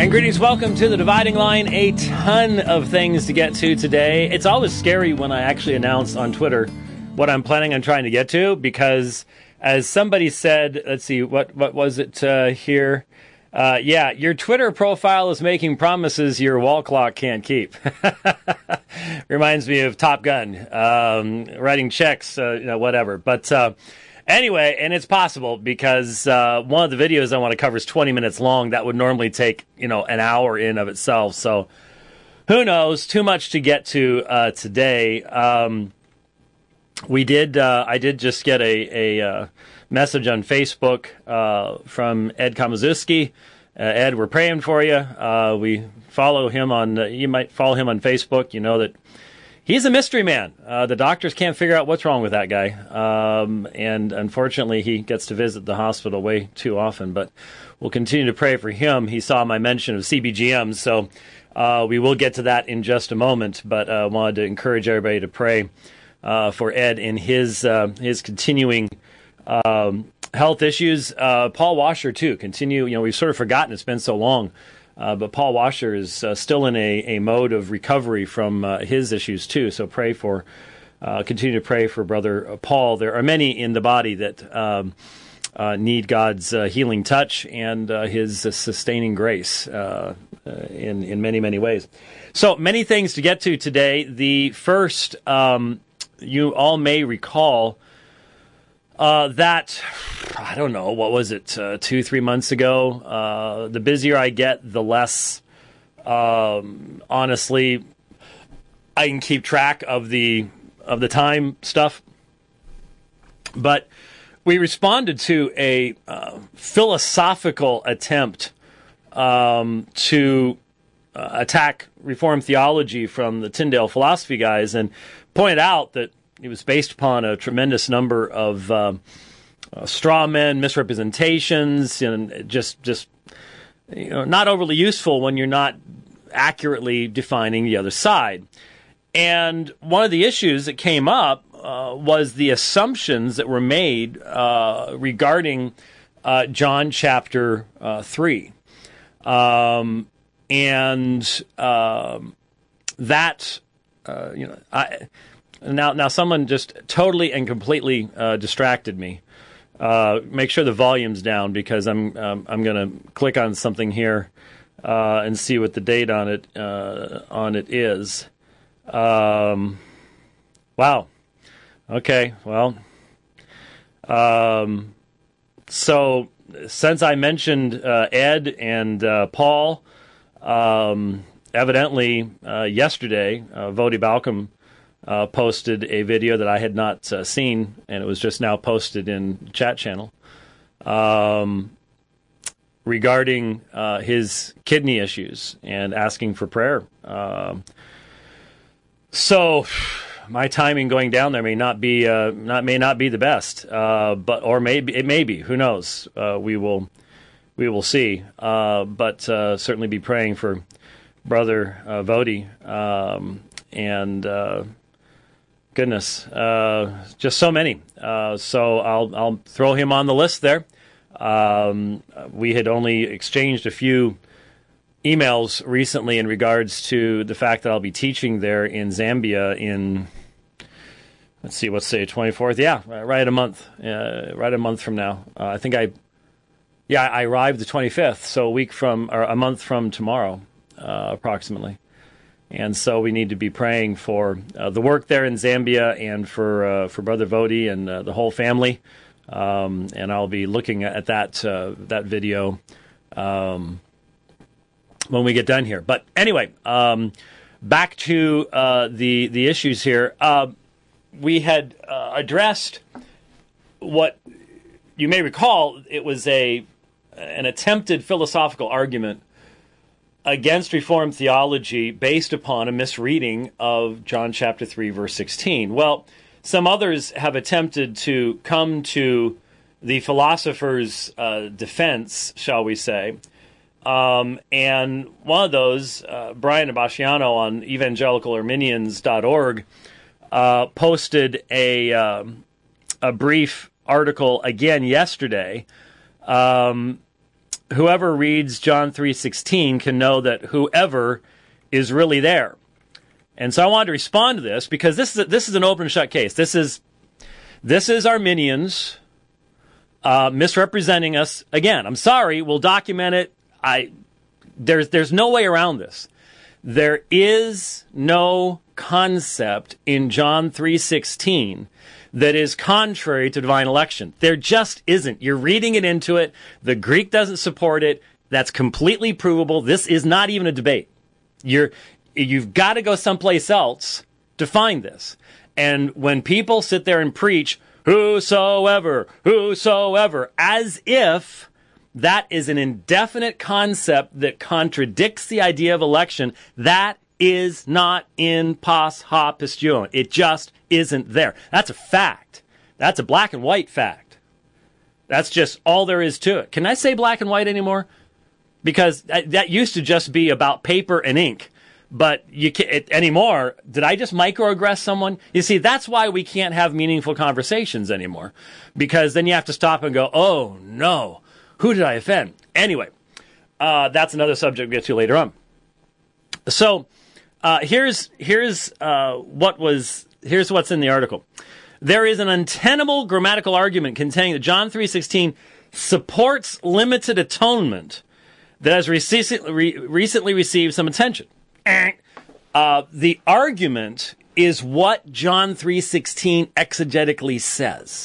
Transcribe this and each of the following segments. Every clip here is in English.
And greetings, welcome to The Dividing Line. A ton of things to get to today. It's always scary when I actually announce on Twitter what I'm planning on trying to get to, because as somebody said, let's see, what was it here? Yeah, your Twitter profile is making promises your wall clock can't keep. Reminds me of Top Gun, writing checks, whatever. But anyway, and it's possible because one of the videos I want to cover is 20 minutes long. That would normally take, an hour in of itself. So who knows? Too much to get to today. I did just get a message on Facebook from Ed Kamazuski. Ed, we're praying for you. We follow him on, you might follow him on Facebook. You know that he's a mystery man. The doctors can't figure out what's wrong with that guy. And unfortunately, he gets to visit the hospital way too often. But we'll continue to pray for him. He saw my mention of CBGM, so we will get to that in just a moment. But I wanted to encourage everybody to pray for Ed in his continuing health issues. Paul Washer, too, continue. We've sort of forgotten, it's been so long. But Paul Washer is still in a mode of recovery from his issues, too. So continue to pray for Brother Paul. There are many in the body that need God's healing touch and his sustaining grace in many, many ways. So many things to get to today. The first, you all may recall that, I don't know, what was it, 2-3 months ago? The busier I get, the less, honestly, I can keep track of the time stuff. But we responded to a philosophical attempt to attack Reformed theology from the Tyndale philosophy guys, and pointed out that it was based upon a tremendous number of straw men, misrepresentations, and just not overly useful when you're not accurately defining the other side. And one of the issues that came up was the assumptions that were made regarding John chapter 3. Now someone just totally and completely distracted me. Make sure the volume's down, because I'm going to click on something here and see what the date on it is. Wow. Okay. Well. So since I mentioned Ed and Paul, evidently yesterday, Vodi Balcom posted a video that I had not seen, and it was just now posted in the chat channel, regarding his kidney issues and asking for prayer. So my timing going down there may not be the best, or maybe it may be. Who knows? We will see. But certainly be praying for Brother Vodi, and goodness, just so many. So I'll throw him on the list there. We had only exchanged a few emails recently in regards to the fact that I'll be teaching there in Zambia in, let's see, what's the 24th? Yeah, right a month from now. I think I arrived the 25th, so a month from tomorrow, approximately. And so we need to be praying for the work there in Zambia and for Brother Vodi and the whole family. And I'll be looking at that video when we get done here. But anyway, back to the issues here. We had addressed what you may recall. It was an attempted philosophical argument against Reformed theology based upon a misreading of John chapter 3, verse 16. Well, some others have attempted to come to the philosopher's defense, shall we say. And one of those, Brian Abasciano on evangelicalarminians.org, posted a brief article again yesterday, whoever reads John 3:16 can know that whoever is really there. And so I wanted to respond to this because this is an open and shut case. This is Arminians misrepresenting us. Again, I'm sorry, we'll document it. There's no way around this. There is no concept in John 3:16 that is contrary to divine election. There just isn't. You're reading it into it. The Greek doesn't support it. That's completely provable. This is not even a debate. You've got to go someplace else to find this. And when people sit there and preach, whosoever, as if that is an indefinite concept that contradicts the idea of election, that is not in pos ha pistuon. It just isn't there. That's a fact. That's a black and white fact. That's just all there is to it. Can I say black and white anymore? Because that used to just be about paper and ink. But you can't anymore. Did I just microaggress someone? You see, that's why we can't have meaningful conversations anymore. Because then you have to stop and go, oh no, who did I offend? Anyway, that's another subject we'll get to later on. So here's what's in the article. There is an untenable grammatical argument containing that John 3:16 supports limited atonement that has recently received some attention. The argument is what John 3:16 exegetically says.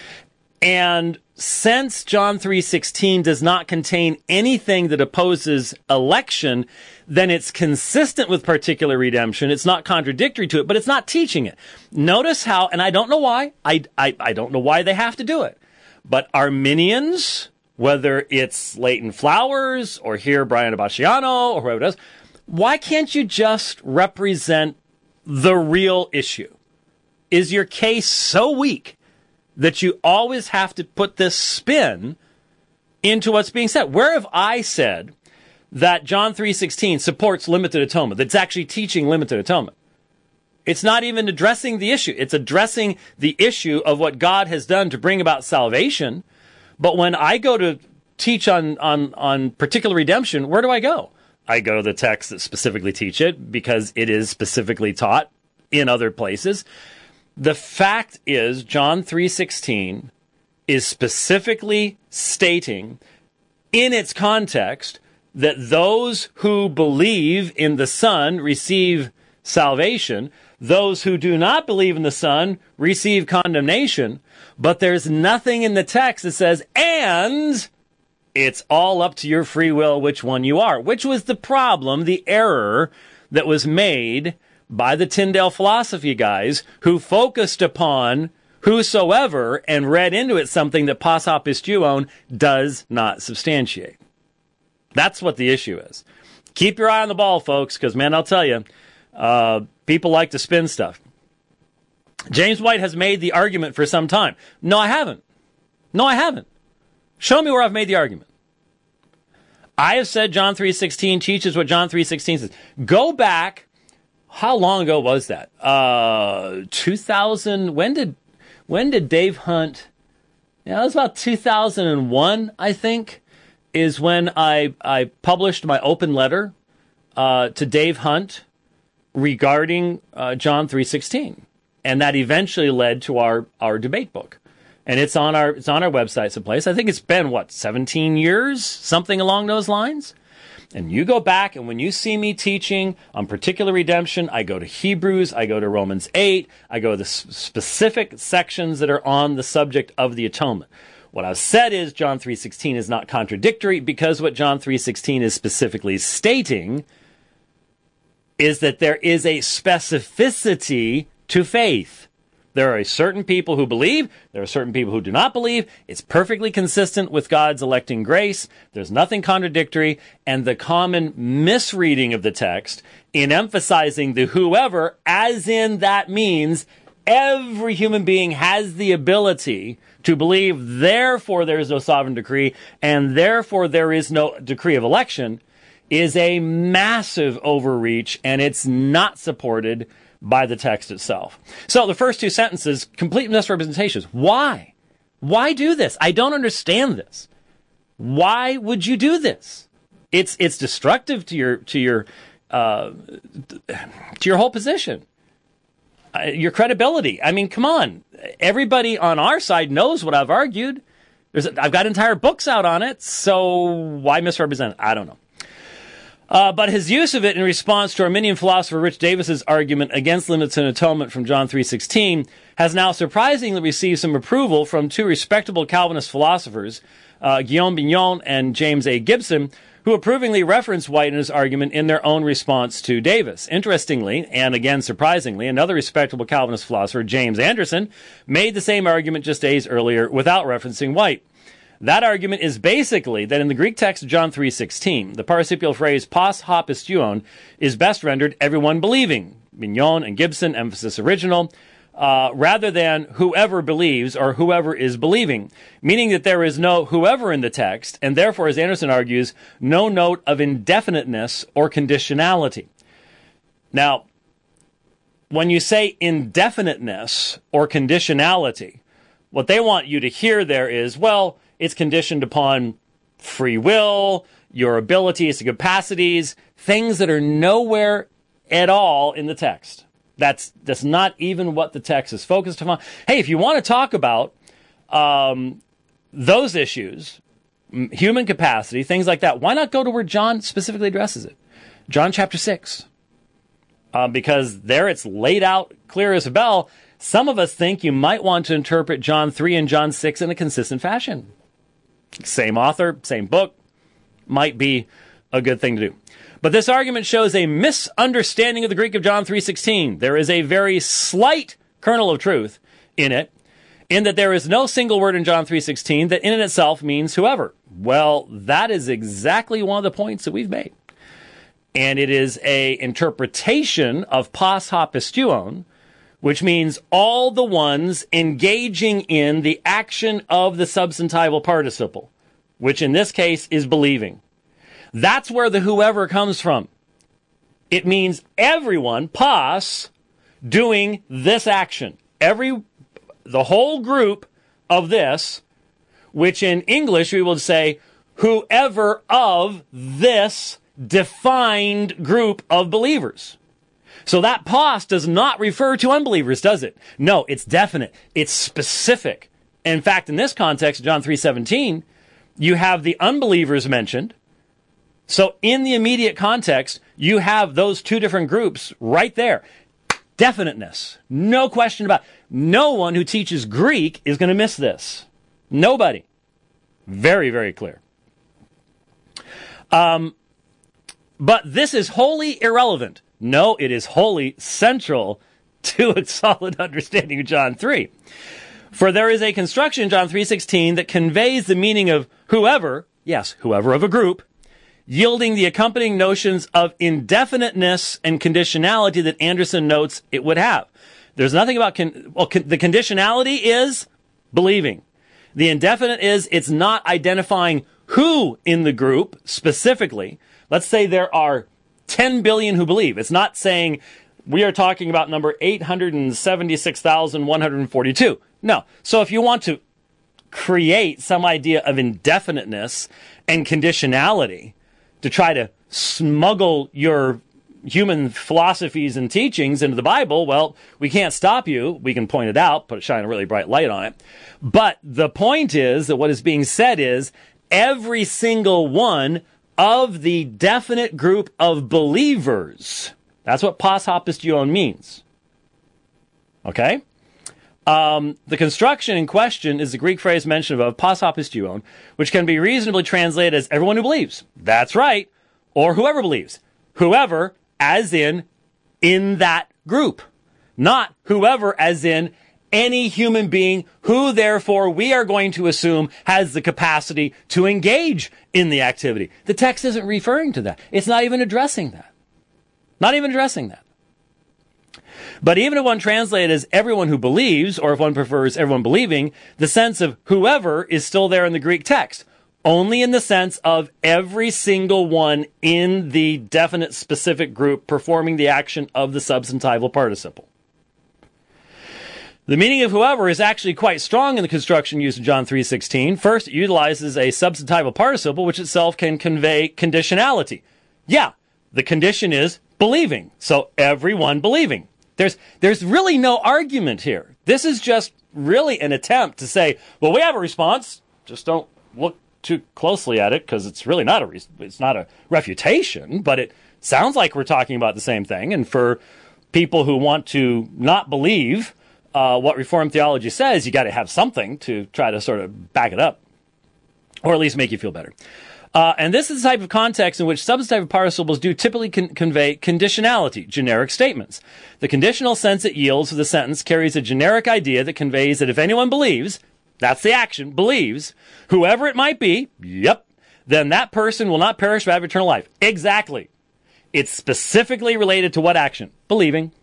And since John 3:16 does not contain anything that opposes election, then it's consistent with particular redemption. It's not contradictory to it, but it's not teaching it. Notice how, and I don't know why, I don't know why they have to do it, but Arminians, whether it's Leighton Flowers or here Brian Abasciano or whoever it is, why can't you just represent the real issue? Is your case so weak that you always have to put this spin into what's being said? Where have I said that John 3:16 supports limited atonement, that's actually teaching limited atonement? It's not even addressing the issue. It's addressing the issue of what God has done to bring about salvation. But when I go to teach on particular redemption, where do I go? I go to the texts that specifically teach it because it is specifically taught in other places. The fact is, John 3:16 is specifically stating in its context that those who believe in the Son receive salvation. Those who do not believe in the Son receive condemnation. But there's nothing in the text that says, and it's all up to your free will which one you are, which was the problem, the error that was made by the Tyndale philosophy guys who focused upon whosoever and read into it something that pos ha pistuon does not substantiate. That's what the issue is. Keep your eye on the ball, folks, because, man, I'll tell you, people like to spin stuff. James White has made the argument for some time. No, I haven't. Show me where I've made the argument. I have said John 3:16 teaches what John 3:16 says. Go back. How long ago was that? 2000. When did Dave Hunt? Yeah, it was about 2001, I think, is when I published my open letter to Dave Hunt regarding John 3:16, and that eventually led to our debate book. And it's on our website someplace. I think it's been, 17 years? Something along those lines. And you go back, and when you see me teaching on particular redemption, I go to Hebrews, I go to Romans 8, I go to the specific sections that are on the subject of the atonement. What I've said is John 3:16 is not contradictory because what John 3:16 is specifically stating is that there is a specificity to faith. There are certain people who believe. There are certain people who do not believe. It's perfectly consistent with God's electing grace. There's nothing contradictory. And the common misreading of the text in emphasizing the whoever, as in that means every human being has the ability to believe, therefore there is no sovereign decree, and therefore there is no decree of election, is a massive overreach, and it's not supported by the text itself. So the first two sentences, complete misrepresentations. Why? Why do this? I don't understand this. Why would you do this? It's destructive to your whole position, your credibility. I mean, come on. Everybody on our side knows what I've argued. I've got entire books out on it, so why misrepresent it? I don't know. But his use of it in response to Arminian philosopher Rich Davis's argument against limits and atonement from John 3:16 has now surprisingly received some approval from two respectable Calvinist philosophers, Guillaume Bignon and James A. Gibson, who approvingly reference White in his argument in their own response to Davis. Interestingly, and again surprisingly, another respectable Calvinist philosopher, James Anderson, made the same argument just days earlier without referencing White. That argument is basically that in the Greek text of John 3:16, the participial phrase pos ha pisteuon is best rendered everyone believing. Bignon and Gibson, emphasis original, rather than whoever believes or whoever is believing, meaning that there is no whoever in the text, and therefore, as Anderson argues, no note of indefiniteness or conditionality. Now, when you say indefiniteness or conditionality, what they want you to hear there is, well, it's conditioned upon free will, your abilities, capacities, things that are nowhere at all in the text. That's not even what the text is focused upon. Hey, if you want to talk about those issues, human capacity, things like that, why not go to where John specifically addresses it? John chapter 6. Because there it's laid out clear as a bell. Some of us think you might want to interpret John 3 and John 6 in a consistent fashion. Same author, same book, might be a good thing to do. But this argument shows a misunderstanding of the Greek of John 3:16. There is a very slight kernel of truth in it, in that there is no single word in John 3:16 that in and itself means whoever. Well, that is exactly one of the points that we've made. And it is a interpretation of pos ha pisteuon, which means all the ones engaging in the action of the substantival participle, which in this case is believing. That's where the whoever comes from. It means everyone, pos, doing this action. The whole group of this, which in English we would say, whoever of this defined group of believers. So that pos does not refer to unbelievers, does it? No, it's definite. It's specific. In fact, in this context, John 3:17, you have the unbelievers mentioned. So in the immediate context, you have those two different groups right there. Definiteness. No question about it. No one who teaches Greek is going to miss this. Nobody. Very, very clear. But this is wholly irrelevant. No, it is wholly central to a solid understanding of John 3. For there is a construction in John 3:16 that conveys the meaning of whoever, yes, whoever of a group, yielding the accompanying notions of indefiniteness and conditionality that Anderson notes it would have. There's nothing about, the conditionality is believing. The indefinite is it's not identifying who in the group specifically. Let's say there are 10 billion who believe. It's not saying we are talking about number 876,142. No. So if you want to create some idea of indefiniteness and conditionality to try to smuggle your human philosophies and teachings into the Bible, well, we can't stop you. We can point it out, shine a really bright light on it. But the point is that what is being said is every single one of the definite group of believers. That's what pos ha pisteuon means. Okay? The construction in question is the Greek phrase mentioned above, pos ha pisteuon, which can be reasonably translated as everyone who believes. That's right. Or whoever believes. Whoever, as in that group. Not whoever, as in any human being who, therefore, we are going to assume has the capacity to engage in the activity. The text isn't referring to that. It's not even addressing that. Not even addressing that. But even if one translates as everyone who believes, or if one prefers everyone believing, the sense of whoever is still there in the Greek text. Only in the sense of every single one in the definite specific group performing the action of the substantival participle. The meaning of whoever is actually quite strong in the construction used in John 3:16. First, it utilizes a substantival participle, which itself can convey conditionality. Yeah, the condition is believing. So everyone believing. There's really no argument here. This is just really an attempt to say, well, we have a response. Just don't look too closely at it, because it's really not it's not a refutation, but it sounds like we're talking about the same thing. And for people who want to not believe what Reformed theology says, you got to have something to try to sort of back it up, or at least make you feel better. And this is the type of context in which substantive participles do typically convey conditionality, generic statements. The conditional sense it yields to the sentence carries a generic idea that conveys that if anyone believes, that's the action, believes, whoever it might be, yep, then that person will not perish but have eternal life. Exactly. It's specifically related to what action? Believing.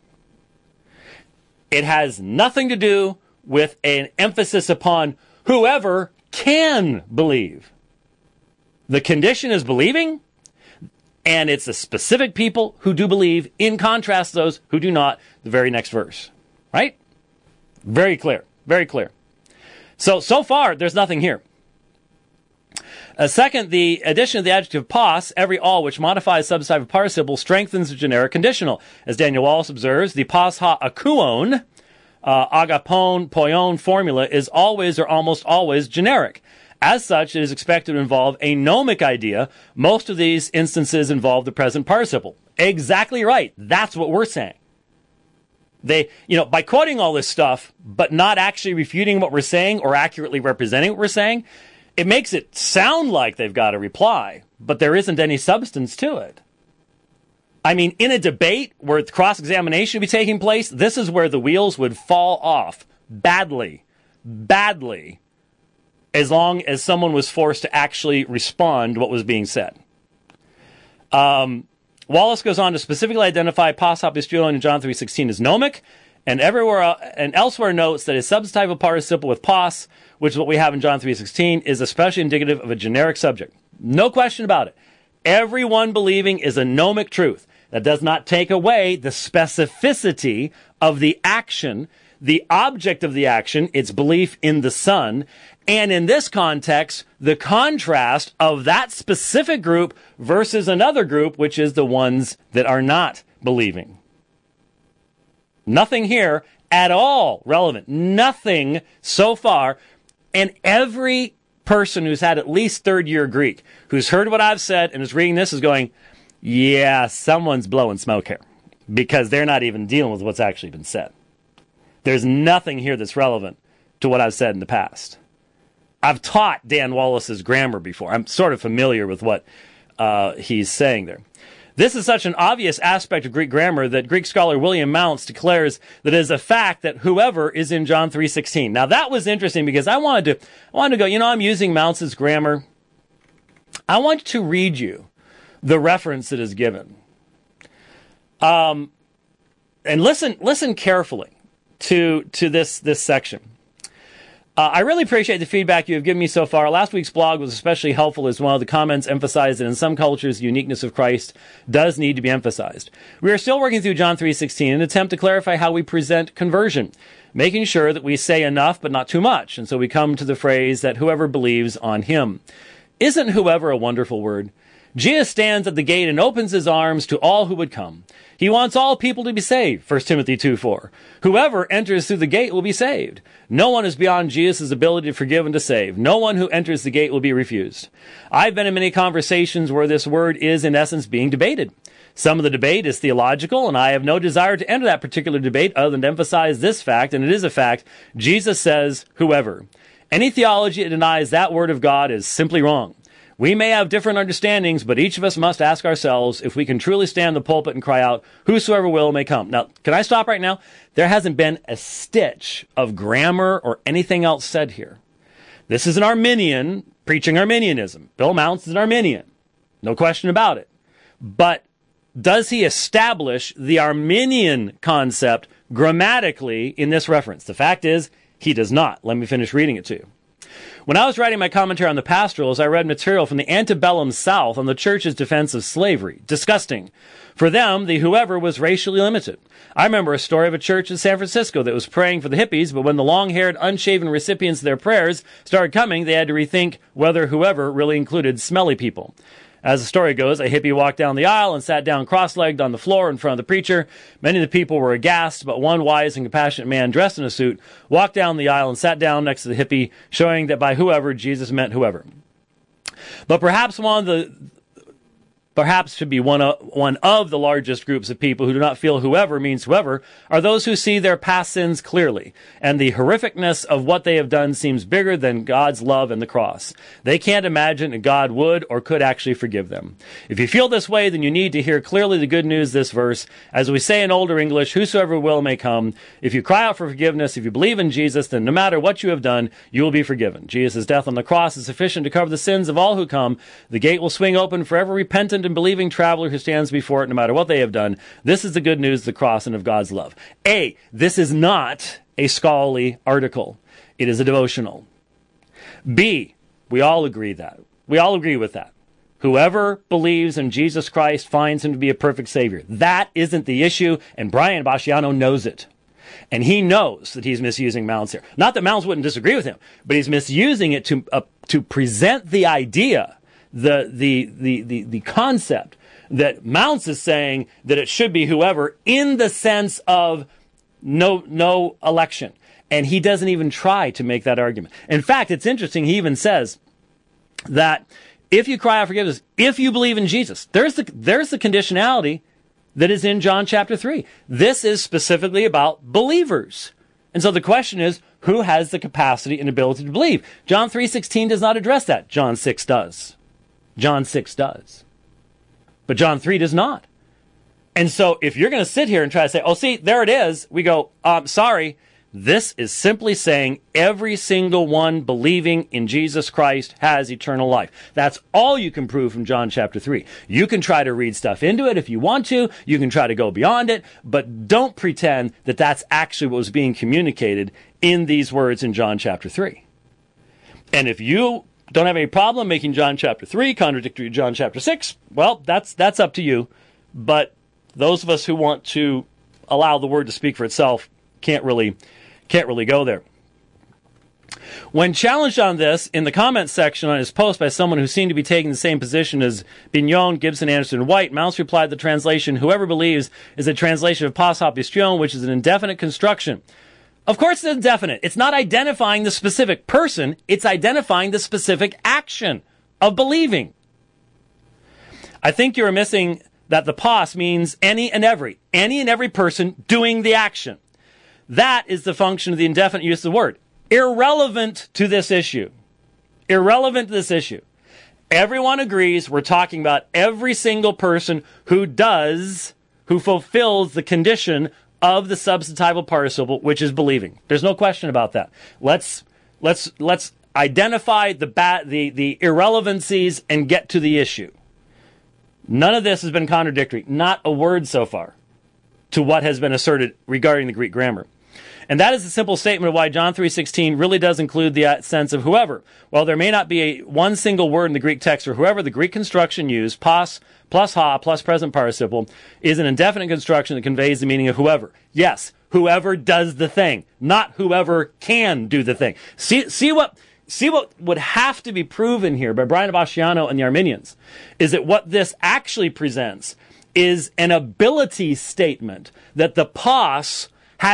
It has nothing to do with an emphasis upon whoever can believe. The condition is believing, and it's a specific people who do believe, in contrast to those who do not, the very next verse. Right? Very clear. Very clear. So far, there's nothing here. Second, the addition of the adjective pos, every all, which modifies substantive participle, strengthens the generic conditional. As Daniel Wallace observes, the pos ha akuon, agapon, poion formula is always or almost always generic. As such, it is expected to involve a gnomic idea. Most of these instances involve the present participle. Exactly right. That's what we're saying. They, by quoting all this stuff, but not actually refuting what we're saying or accurately representing what we're saying, it makes it sound like they've got a reply, but there isn't any substance to it. I mean, in a debate where cross-examination would be taking place, this is where the wheels would fall off badly, as long as someone was forced to actually respond to what was being said. Wallace goes on to specifically identify pos hopistuon in John 3:16 as gnomic, and elsewhere notes that a substantive participle with pos, which is what we have in John 3:16, is especially indicative of a generic subject. No question about it. Everyone believing is a gnomic truth. That does not take away the specificity of the action, the object of the action, its belief in the Son, and in this context, the contrast of that specific group versus another group, which is the ones that are not believing. Nothing here at all relevant. Nothing so far. And every person who's had at least third-year Greek, who's heard what I've said and is reading this, is going, yeah, someone's blowing smoke here, because they're not even dealing with what's actually been said. There's nothing here that's relevant to what I've said in the past. I've taught Dan Wallace's grammar before. I'm sort of familiar with what he's saying there. This is such an obvious aspect of Greek grammar that Greek scholar William Mounce declares that it is a fact that whoever is in John 3:16. Now that was interesting, because I wanted to go, I'm using Mounce's grammar. I want to read you the reference that is given. And listen carefully to this section. I really appreciate the feedback you have given me so far. Last week's blog was especially helpful, as one of the comments emphasized that in some cultures the uniqueness of Christ does need to be emphasized. We are still working through John 3:16 in an attempt to clarify how we present conversion, making sure that we say enough but not too much. And so we come to the phrase that whoever believes on him. Isn't whoever a wonderful word? Jesus stands at the gate and opens his arms to all who would come. He wants all people to be saved, 1 Timothy 2:4. Whoever enters through the gate will be saved. No one is beyond Jesus' ability to forgive and to save. No one who enters the gate will be refused. I've been in many conversations where this word is, in essence, being debated. Some of the debate is theological, and I have no desire to enter that particular debate other than to emphasize this fact, and it is a fact. Jesus says, whoever. Any theology that denies that word of God is simply wrong. We may have different understandings, but each of us must ask ourselves if we can truly stand in the pulpit and cry out, whosoever will may come. Now, can I stop right now? There hasn't been a stitch of grammar or anything else said here. This is an Arminian preaching Arminianism. Bill Mounce is an Arminian. No question about it. But does he establish the Arminian concept grammatically in this reference? The fact is, he does not. Let me finish reading it to you. When I was writing my commentary on the pastorals, I read material from the antebellum South on the church's defense of slavery. Disgusting. For them, the whoever was racially limited. I remember a story of a church in San Francisco that was praying for the hippies, but when the long-haired, unshaven recipients of their prayers started coming, they had to rethink whether whoever really included smelly people. As the story goes, a hippie walked down the aisle and sat down cross-legged on the floor in front of the preacher. Many of the people were aghast, but one wise and compassionate man dressed in a suit walked down the aisle and sat down next to the hippie, showing that by whoever, Jesus meant whoever. But perhaps should be one of the largest groups of people who do not feel whoever means whoever are those who see their past sins clearly, and the horrificness of what they have done seems bigger than God's love and the cross. They can't imagine that God would or could actually forgive them. If you feel this way, then you need to hear clearly the good news, this verse. As we say in older English, whosoever will may come. If you cry out for forgiveness, if you believe in Jesus, then no matter what you have done, you will be forgiven. Jesus' death on the cross is sufficient to cover the sins of all who come. The gate will swing open for every repentant and believing traveler who stands before it, no matter what they have done. This is the good news of the cross and of God's love. A, this is not a scholarly article. It is a devotional. B, we all agree with that. Whoever believes in Jesus Christ finds him to be a perfect Savior. That isn't the issue, and Brian Basciano knows it. And he knows that he's misusing Mounce here. Not that Mounce wouldn't disagree with him, but he's misusing it to present the idea, the concept that Mounce is saying that it should be whoever in the sense of no election. And he doesn't even try to make that argument. In fact, it's interesting. He even says that if you cry out forgiveness, if you believe in Jesus, there's the conditionality that is in John chapter 3. This is specifically about believers. And so the question is, who has the capacity and ability to believe? John 3:16 does not address that. John 6 does. John 6 does. But John 3 does not. And so if you're going to sit here and try to say, oh, see, there it is, we go, sorry. This is simply saying every single one believing in Jesus Christ has eternal life. That's all you can prove from John chapter 3. You can try to read stuff into it if you want to. You can try to go beyond it. But don't pretend that that's actually what was being communicated in these words in John chapter 3. And if you don't have any problem making John chapter 3 contradictory to John chapter 6, well, that's up to you. But those of us who want to allow the word to speak for itself can't really go there. When challenged on this in the comments section on his post by someone who seemed to be taking the same position as Bignon, Gibson, Anderson, and White, Mounce replied the translation, whoever believes, is a translation of pas hapistion, which is an indefinite construction. Of course it's indefinite. It's not identifying the specific person. It's identifying the specific action of believing. I think you're missing that the pas means any and every person doing the action. That is the function of the indefinite use of the word. Irrelevant to this issue. Everyone agrees we're talking about every single person who fulfills the condition of the substantival participle, which is believing. There's no question about that. Let's identify the irrelevancies and get to the issue. None of this has been contradictory. Not a word so far to what has been asserted regarding the Greek grammar. And that is a simple statement of why John 3:16 really does include the sense of whoever. While there may not be one single word in the Greek text for whoever, the Greek construction used, pas plus ha plus present participle, is an indefinite construction that conveys the meaning of whoever. Yes, whoever does the thing, not whoever can do the thing. See what would have to be proven here by Brian Basciano and the Arminians is that what this actually presents is an ability statement that the pas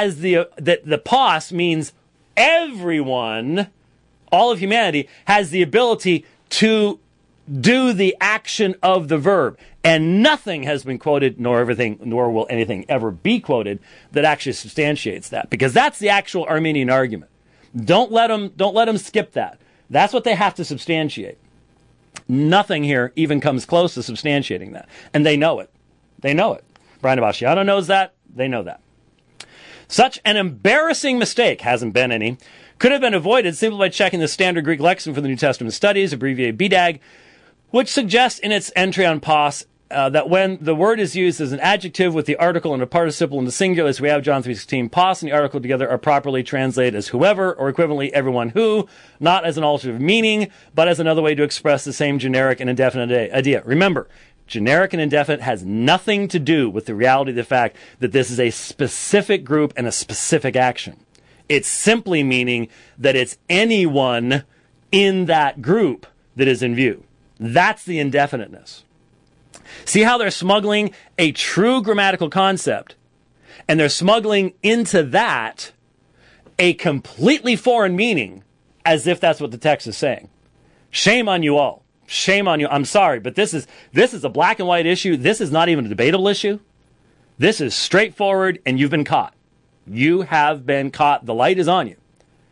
means everyone, all of humanity, has the ability to do the action of the verb. And nothing has been quoted, nor will anything ever be quoted that actually substantiates that. Because that's the actual Arminian argument. Don't let them skip that. That's what they have to substantiate. Nothing here even comes close to substantiating that. And they know it. Brian Basciano knows that. They know that. Such an embarrassing mistake, hasn't been any, could have been avoided simply by checking the Standard Greek Lexicon for the New Testament Studies, abbreviated BDAG, which suggests in its entry on pas that when the word is used as an adjective with the article and a participle in the singular, as we have John 3:16, pos and the article together are properly translated as whoever, or equivalently everyone who, not as an alternative meaning, but as another way to express the same generic and indefinite idea. Remember, generic and indefinite has nothing to do with the reality of the fact that this is a specific group and a specific action. It's simply meaning that it's anyone in that group that is in view. That's the indefiniteness. See how they're smuggling a true grammatical concept, and they're smuggling into that a completely foreign meaning as if that's what the text is saying. Shame on you all. Shame on you. I'm sorry, but this is a black and white issue. This is not even a debatable issue. This is straightforward, and you've been caught. You have been caught. The light is on you.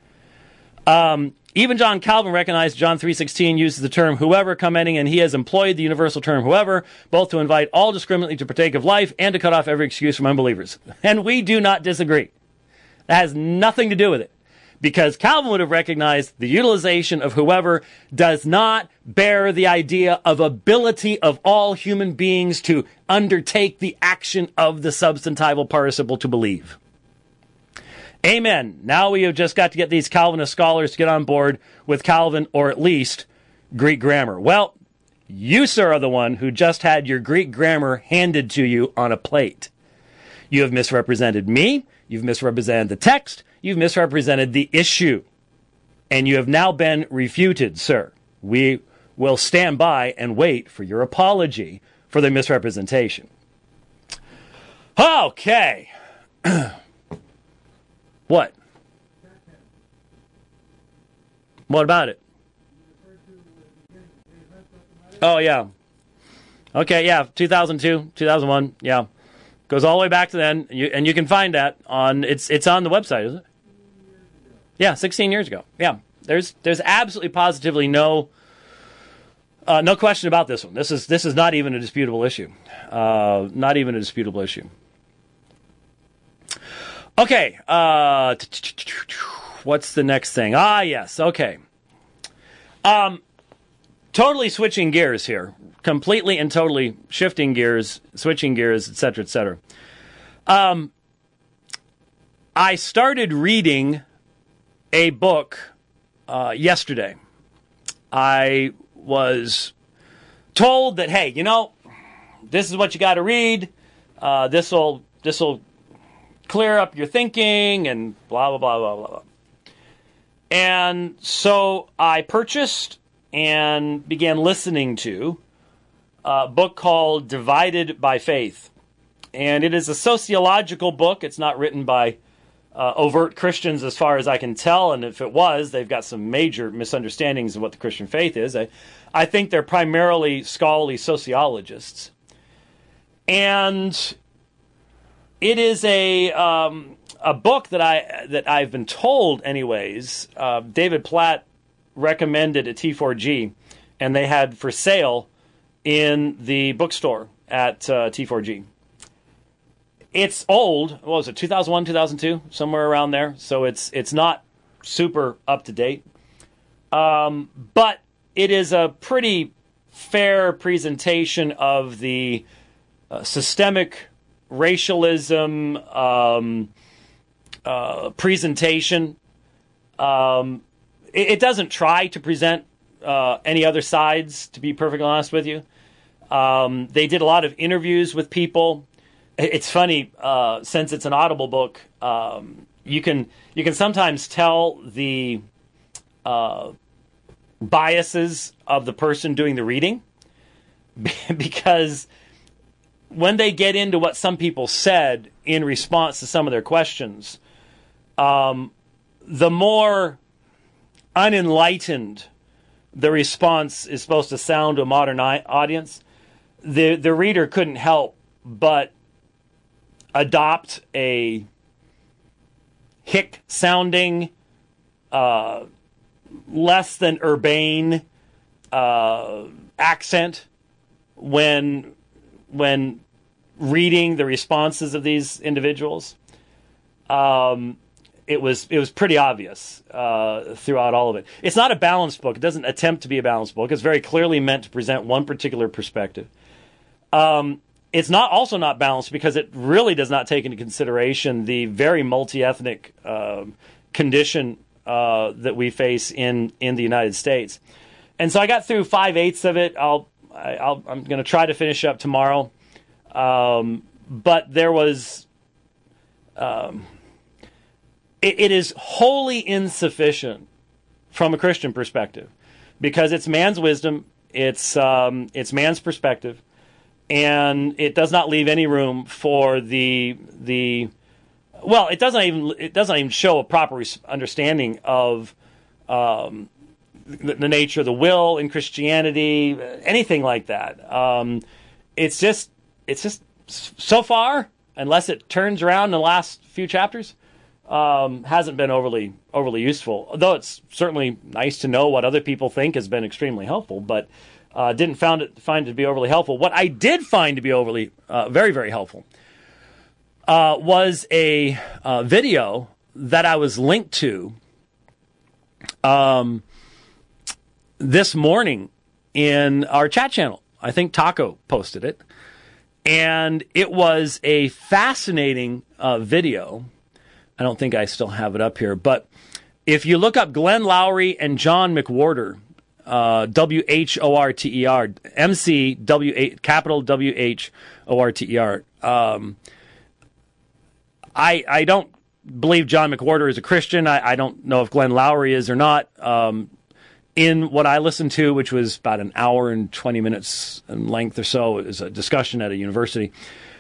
Even John Calvin recognized John 3:16 uses the term whoever commenting, and he has employed the universal term whoever, both to invite all discriminately to partake of life and to cut off every excuse from unbelievers. And we do not disagree. That has nothing to do with it. Because Calvin would have recognized the utilization of whoever does not bear the idea of ability of all human beings to undertake the action of the substantival participle to believe. Amen. Now we have just got to get these Calvinist scholars to get on board with Calvin, or at least Greek grammar. Well, you, sir, are the one who just had your Greek grammar handed to you on a plate. You have misrepresented me. You've misrepresented the text. You've misrepresented the issue. And you have now been refuted, sir. We will stand by and wait for your apology for the misrepresentation. Okay. What? What about it? Oh, yeah. Okay, yeah, 2002, 2001, yeah. Goes all the way back to then, and you can find that on, it's on the website, isn't it? Yeah, 16 years ago. Yeah, there's absolutely positively no question about this one. This is not even a disputable issue. Not even a disputable issue. Okay, what's the next thing? Yes, okay. Totally switching gears here. Completely and totally shifting gears, switching gears, etc., etc. I started reading a book yesterday. I was told that, hey, this is what you got to read. This'll clear up your thinking and blah, blah, blah, blah, blah, blah. And so I purchased and began listening to a book called Divided by Faith. And it is a sociological book. It's not written by overt Christians as far as I can tell. And if it was, they've got some major misunderstandings of what the Christian faith is. I think they're primarily scholarly sociologists. And it is a book that I've been told, anyways. David Platt recommended at T4G, and they had for sale in the bookstore at T4G. It's old. What was it? 2001, 2002, somewhere around there. So it's not super up to date, but it is a pretty fair presentation of the systemic racialism presentation. It doesn't try to present any other sides, to be perfectly honest with you. They did a lot of interviews with people. It's funny, since it's an Audible book, you can sometimes tell the biases of the person doing the reading, because when they get into what some people said in response to some of their questions, the more unenlightened the response is supposed to sound to a modern audience, the reader couldn't help but adopt a hick-sounding, less than urbane accent when reading the responses of these individuals. It was pretty obvious throughout all of it. It's not a balanced book. It doesn't attempt to be a balanced book. It's very clearly meant to present one particular perspective. It's also not balanced because it really does not take into consideration the very multi-ethnic condition that we face in the United States. And so I got through 5/8 of it. I'm going to try to finish up tomorrow. But there was, it is wholly insufficient from a Christian perspective because it's man's wisdom, it's man's perspective, and it does not leave any room for well, it doesn't even show a proper understanding of the nature of the will in Christianity, anything like that. It's just so far, unless it turns around in the last few chapters, hasn't been overly useful. Though it's certainly nice to know what other people think has been extremely helpful, but didn't find it to be overly helpful. What I did find to be overly very, very helpful was a video that I was linked to this morning in our chat channel. I think Taco posted it. And it was a fascinating video. I don't think I still have it up here. But if you look up Glenn Loury and John McWhorter, WHORTER, MC, capital WHORTER. I don't believe John McWhorter is a Christian. I don't know if Glenn Loury is or not. In what I listened to, which was about an hour and 20 minutes in length or so, it was a discussion at a university.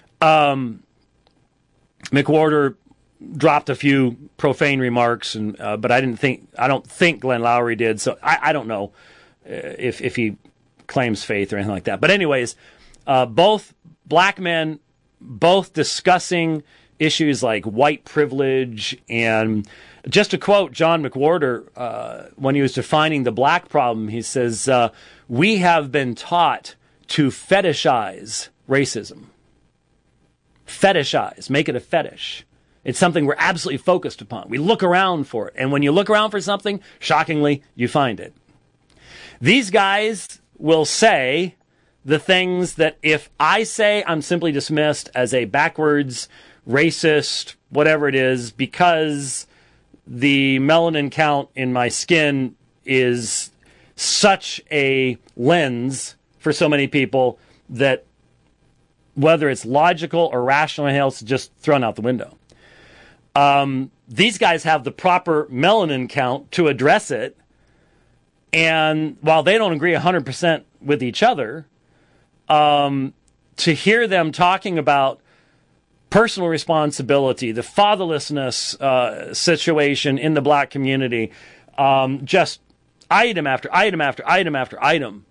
McWhorter dropped a few profane remarks, but I don't think Glenn Loury did. So I don't know if he claims faith or anything like that. But anyways, both black men, both discussing issues like white privilege. And just to quote John McWhorter, when he was defining the black problem, he says, we have been taught to fetishize racism. Fetishize, make it a fetish. It's something we're absolutely focused upon. We look around for it. And when you look around for something, shockingly, you find it. These guys will say the things that if I say, I'm simply dismissed as a backwards, racist, whatever it is, because the melanin count in my skin is such a lens for so many people that whether it's logical or rational or anything else, just thrown out the window. These guys have the proper melanin count to address it. And while they don't agree 100% with each other, to hear them talking about personal responsibility, the fatherlessness situation in the black community, just item after item after item after item.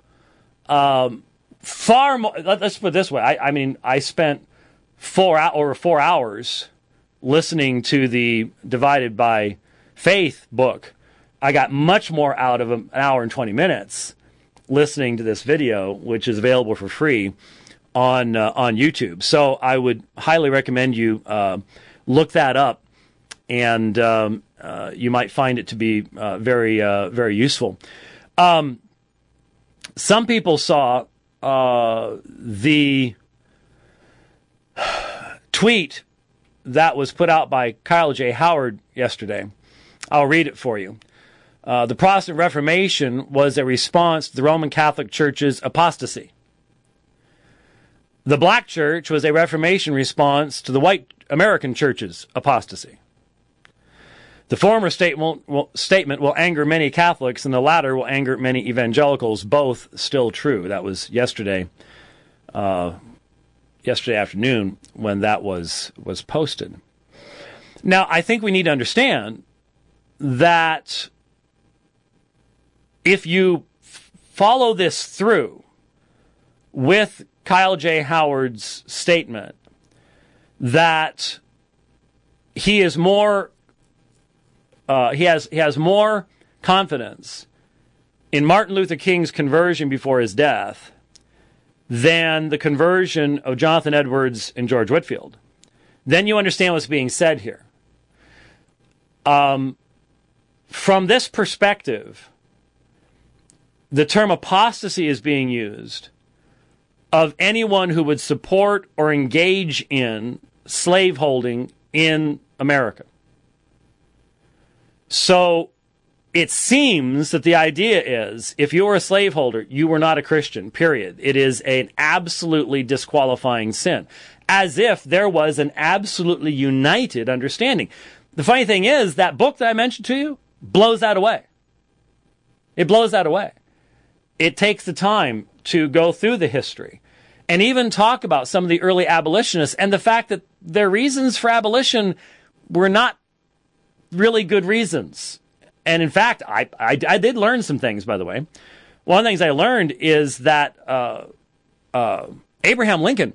Far more. Let's put it this way. I mean, I spent over 4 hours listening to the Divided by Faith book. I got much more out of an hour and 20 minutes listening to this video, which is available for free on YouTube. So I would highly recommend you look that up, and you might find it to be very, very useful. Some people saw the tweet that was put out by Kyle J. Howard yesterday. I'll read it for you. The Protestant Reformation was a response to the Roman Catholic Church's apostasy. The black church was a Reformation response to the white American church's apostasy. The former statement will anger many Catholics, and the latter will anger many evangelicals, both still true. That was yesterday afternoon when that was posted. Now, I think we need to understand that if you follow this through with Kyle J. Howard's statement that he is more, he has more confidence in Martin Luther King's conversion before his death than the conversion of Jonathan Edwards and George Whitefield, then you understand what's being said here. From this perspective, the term apostasy is being used of anyone who would support or engage in slaveholding in America. So it seems that the idea is, if you were a slaveholder, you were not a Christian, period. It is an absolutely disqualifying sin, as if there was an absolutely united understanding. The funny thing is, that book that I mentioned to you blows that away. It blows that away. It takes the time to go through the history and even talk about some of the early abolitionists and the fact that their reasons for abolition were not really good reasons. And in fact, I did learn some things, by the way. One of the things I learned is that Abraham Lincoln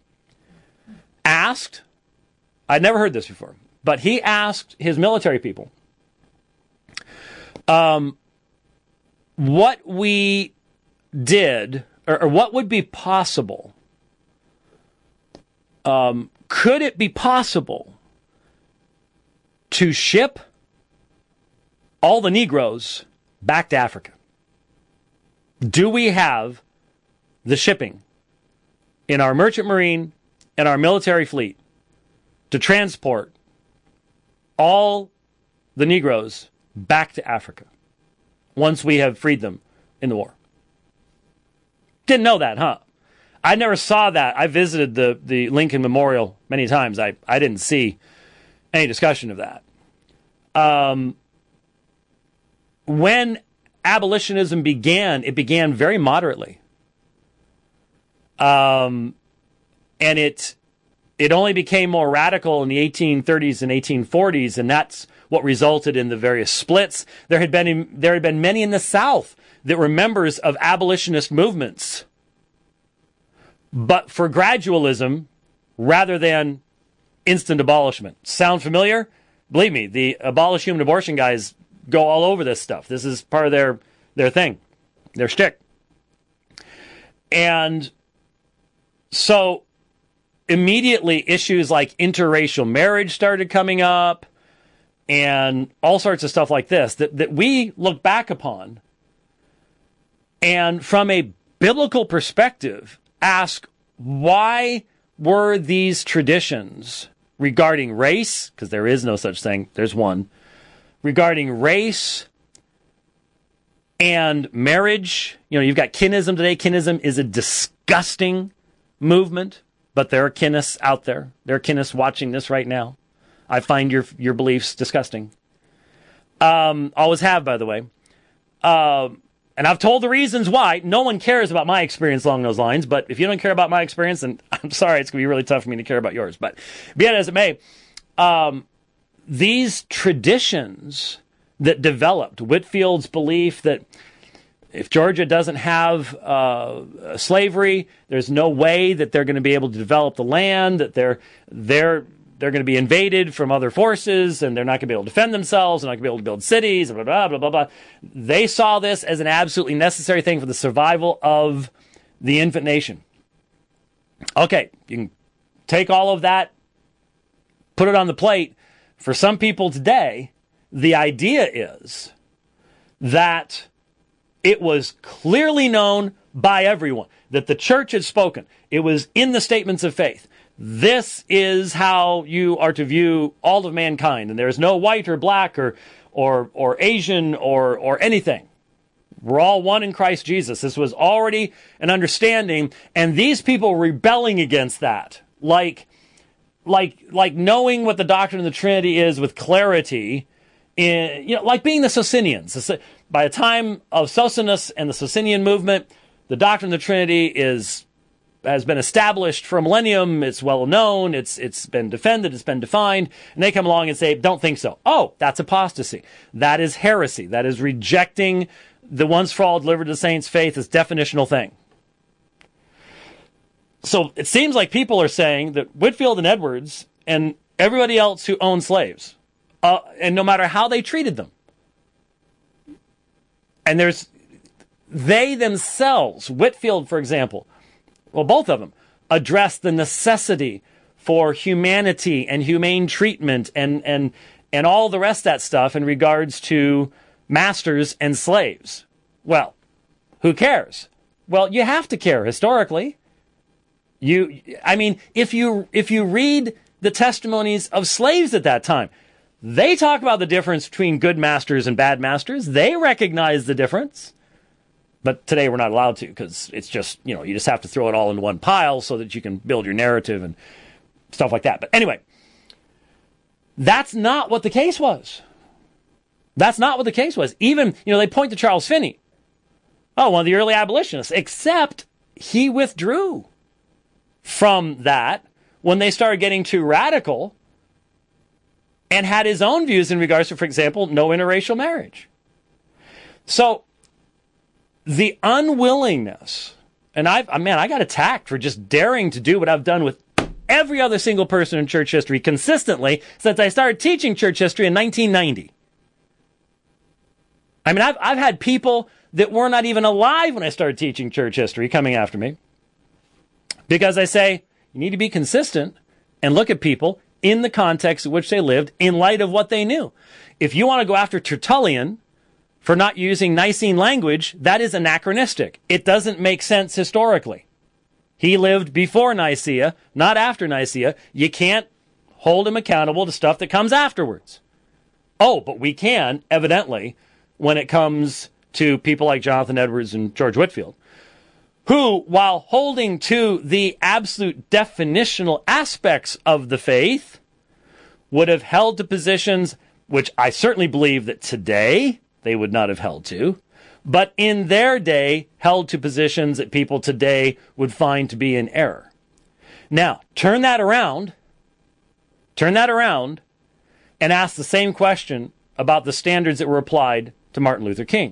asked, I'd never heard this before, but he asked his military people, what we did, or what would be possible, could it be possible to ship all the Negroes back to Africa? Do we have the shipping in our merchant marine and our military fleet to transport all the Negroes back to Africa once we have freed them in the war? Didn't know that, huh? I never saw that. I visited the Lincoln Memorial many times. I didn't see any discussion of that. When abolitionism began, it began very moderately. And it only became more radical in the 1830s and 1840s, and that's what resulted in the various splits. There had been many in the South that were members of abolitionist movements, but for gradualism rather than instant abolishment. Sound familiar? Believe me, the abolish human abortion guys go all over this stuff. This is part of their thing, their shtick. And so immediately issues like interracial marriage started coming up and all sorts of stuff like this that we look back upon and from a biblical perspective ask, why were these traditions regarding race, because there is no such thing, there's one, regarding race and marriage. You know, you've got kinism today. Kinism is a disgusting movement, but there are kinists out there. There are kinists watching this right now. I find your beliefs disgusting. Always have, by the way. And I've told the reasons why. No one cares about my experience along those lines, but if you don't care about my experience, then I'm sorry, it's going to be really tough for me to care about yours. But be it as it may, these traditions that developed, Whitfield's belief that if Georgia doesn't have slavery, there's no way that they're going to be able to develop the land, that they're going to be invaded from other forces, and they're not going to be able to defend themselves, they're not going to be able to build cities, blah, blah, blah, blah, blah. They saw this as an absolutely necessary thing for the survival of the infant nation. Okay, you can take all of that, put it on the plate. For some people today, the idea is that it was clearly known by everyone, that the church had spoken. It was in the statements of faith. This is how you are to view all of mankind, and there is no white or black or Asian or anything. We're all one in Christ Jesus. This was already an understanding, and these people rebelling against that, like knowing what the doctrine of the Trinity is with clarity, like being the Socinians. By the time of Socinus and the Socinian movement, the doctrine of the Trinity has been established for a millennium. It's well known. It's been defended. It's been defined. And they come along and say, don't think so. Oh, that's apostasy. That is heresy. That is rejecting the once for all delivered to the saints faith as definitional thing. So it seems like people are saying that Whitfield and Edwards and everybody else who owned slaves, and no matter how they treated them, and they themselves, Whitfield, for example, well, both of them address the necessity for humanity and humane treatment and all the rest of that stuff in regards to masters and slaves. Well, who cares? Well, you have to care historically. I mean, if you read the testimonies of slaves at that time, they talk about the difference between good masters and bad masters. They recognize the difference. But today we're not allowed to, because it's just, you just have to throw it all in one pile so that you can build your narrative and stuff like that. But anyway, that's not what the case was. That's not what the case was. Even, they point to Charles Finney. Oh, one of the early abolitionists, except he withdrew from that when they started getting too radical and had his own views in regards to, for example, no interracial marriage. So the unwillingness, and I got attacked for just daring to do what I've done with every other single person in church history consistently since I started teaching church history in 1990. I mean, I've had people that were not even alive when I started teaching church history coming after me because I say, you need to be consistent and look at people in the context in which they lived in light of what they knew. If you want to go after Tertullian for not using Nicene language, that is anachronistic. It doesn't make sense historically. He lived before Nicaea, not after Nicaea. You can't hold him accountable to stuff that comes afterwards. Oh, but we can, evidently, when it comes to people like Jonathan Edwards and George Whitefield, who, while holding to the absolute definitional aspects of the faith, would have held to positions which I certainly believe that today they would not have held to, but in their day held to positions that people today would find to be in error. Now, turn that around, and ask the same question about the standards that were applied to Martin Luther King.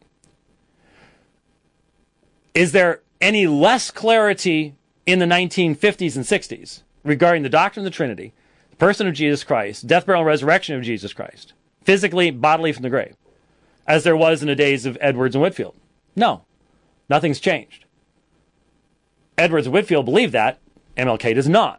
Is there any less clarity in the 1950s and 60s regarding the doctrine of the Trinity, the person of Jesus Christ, death, burial, and resurrection of Jesus Christ, physically, bodily from the grave, as there was in the days of Edwards and Whitefield? No, nothing's changed. Edwards and Whitefield believe that. MLK does not.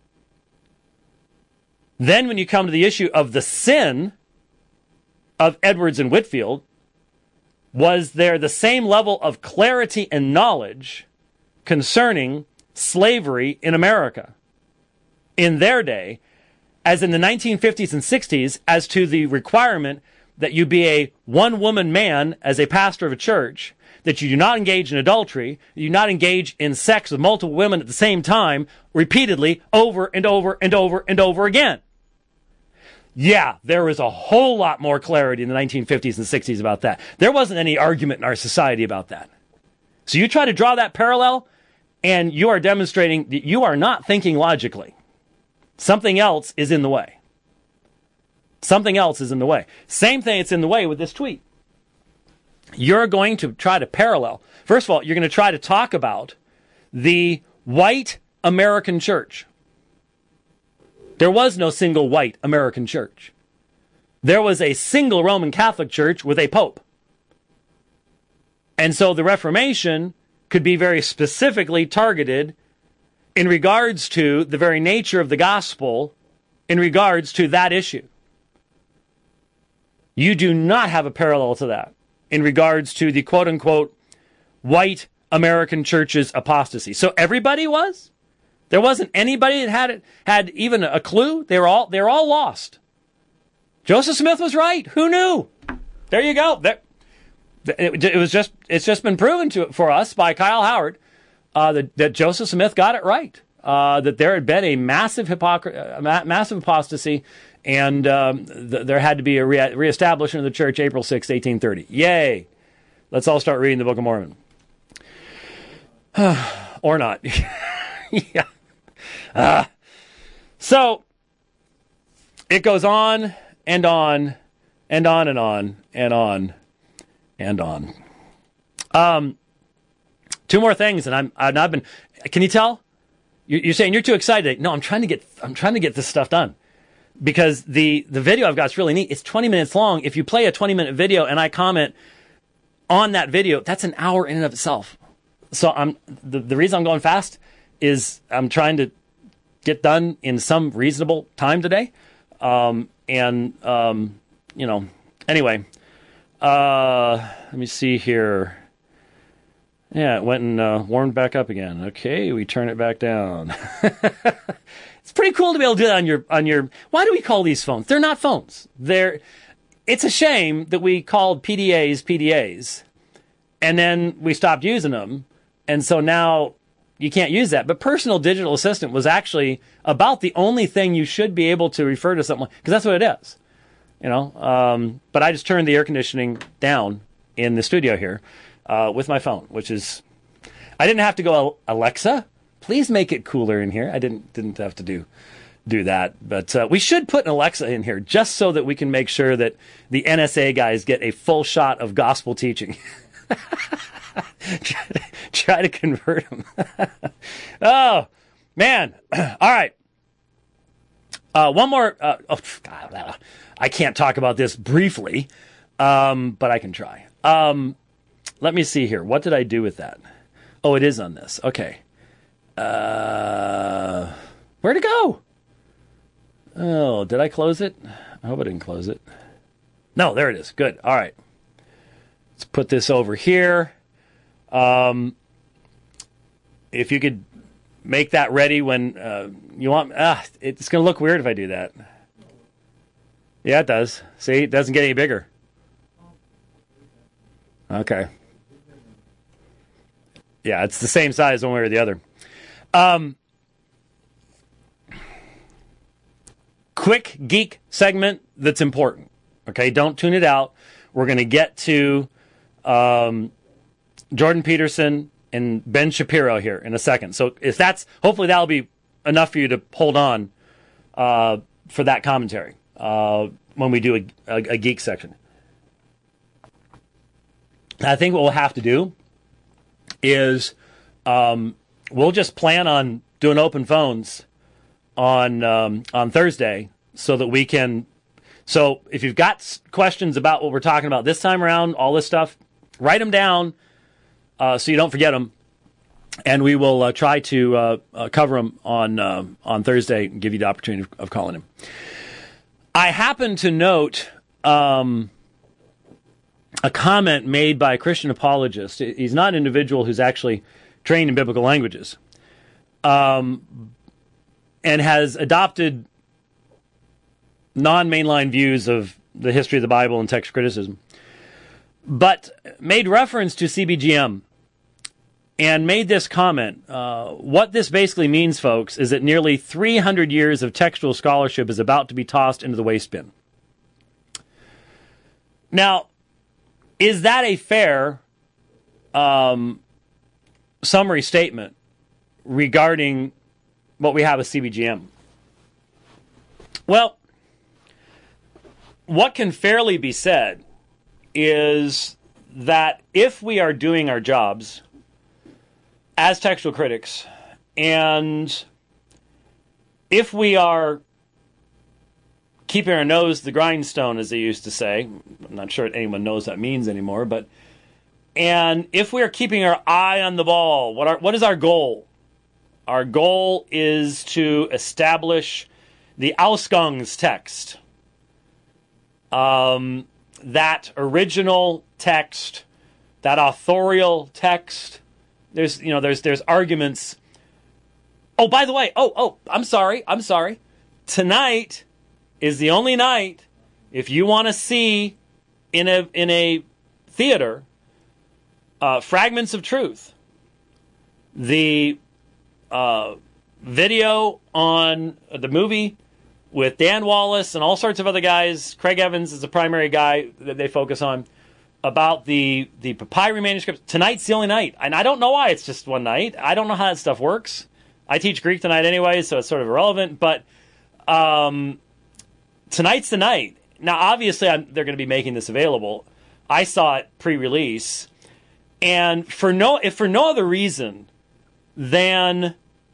Then when you come to the issue of the sin of Edwards and Whitefield, was there the same level of clarity and knowledge concerning slavery in America in their day as in the 1950s and 60s as to the requirement that you be a one-woman man as a pastor of a church, that you do not engage in adultery, you do not engage in sex with multiple women at the same time, repeatedly, over and over and over and over again? Yeah, there was a whole lot more clarity in the 1950s and 60s about that. There wasn't any argument in our society about that. So you try to draw that parallel, and you are demonstrating that you are not thinking logically. Something else is in the way. Something else is in the way. Same thing that's in the way with this tweet. You're going to try to parallel. First of all, you're going to try to talk about the white American church. There was no single white American church. There was a single Roman Catholic church with a pope. And so the Reformation could be very specifically targeted in regards to the very nature of the gospel, in regards to that issue. You do not have a parallel to that in regards to the quote-unquote white American church's apostasy. So everybody was? There wasn't anybody that had even a clue? They were all lost. Joseph Smith was right. Who knew? There you go. It's just been proven for us by Kyle Howard that Joseph Smith got it right. That there had been a massive apostasy, and there had to be a reestablishment of the church April 6, 1830. Yay! Let's all start reading the Book of Mormon. Or not. Yeah. So it goes on and on and on and on and on and on. Two more things, and I've been. Can you tell? You're saying you're too excited. No, I'm trying to get this stuff done because the video I've got is really neat. It's 20 minutes long. If you play a 20-minute video and I comment on that video, that's an hour in and of itself. So the reason I'm going fast is I'm trying to get done in some reasonable time today. Anyway, let me see here. Yeah, it went and warmed back up again. Okay, we turn it back down. It's pretty cool to be able to do that on your. Why do we call these phones? They're not phones. It's a shame that we called PDAs, and then we stopped using them, and so now you can't use that. But personal digital assistant was actually about the only thing you should be able to refer to something, because that's what it is. But I just turned the air conditioning down in the studio here with my phone, which is, I didn't have to go, Alexa, please make it cooler in here. I didn't have to do that. But we should put an Alexa in here just so that we can make sure that the NSA guys get a full shot of gospel teaching. try to convert them. Oh, man. All right. One more. God, I can't talk about this briefly, but I can try. Let me see here. What did I do with that? Oh, it is on this. Okay. Where'd it go? Oh, did I close it? I hope I didn't close it. No, there it is. Good. All right. Let's put this over here. If you could make that ready when you want. It's going to look weird if I do that. Yeah, it does. See, it doesn't get any bigger. Okay. Yeah, it's the same size one way or the other. Quick geek segment that's important. Okay, don't tune it out. We're going to get to Jordan Peterson and Ben Shapiro here in a second. So hopefully that'll be enough for you to hold on for that commentary when we do a geek section. I think what we'll have to do is we'll just plan on doing open phones on Thursday so that we can. So if you've got questions about what we're talking about this time around, all this stuff, write them down so you don't forget them, and we will try to cover them on Thursday and give you the opportunity of calling him. I happen to note a comment made by a Christian apologist. He's not an individual who's actually trained in biblical languages, and has adopted non-mainline views of the history of the Bible and text criticism, but made reference to CBGM and made this comment. What this basically means, folks, is that nearly 300 years of textual scholarship is about to be tossed into the waste bin. Now, is that a fair summary statement regarding what we have with CBGM? Well, what can fairly be said is that if we are doing our jobs as textual critics, and if we are keeping our nose to the grindstone, as they used to say, I'm not sure anyone knows what that means anymore, and if we are keeping our eye on the ball, what is our goal? Our goal is to establish the Ausgangstext. That original text, that authorial text. There's arguments. Oh, by the way, I'm sorry. Tonight is the only night, if you want to see in a theater, Fragments of Truth, the video on the movie with Dan Wallace and all sorts of other guys. Craig Evans is the primary guy that they focus on, about the papyri manuscripts. Tonight's the only night. And I don't know why it's just one night. I don't know how that stuff works. I teach Greek tonight anyway, so it's sort of irrelevant. But tonight's the night. Now, obviously, they're going to be making this available. I saw it pre-release. And if for no other reason than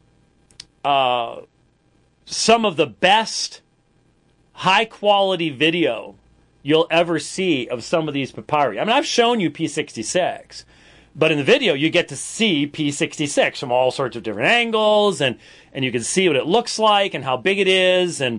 some of the best high-quality video you'll ever see of some of these papyri. I mean, I've shown you P66, but in the video you get to see P66 from all sorts of different angles, and you can see what it looks like and how big it is, and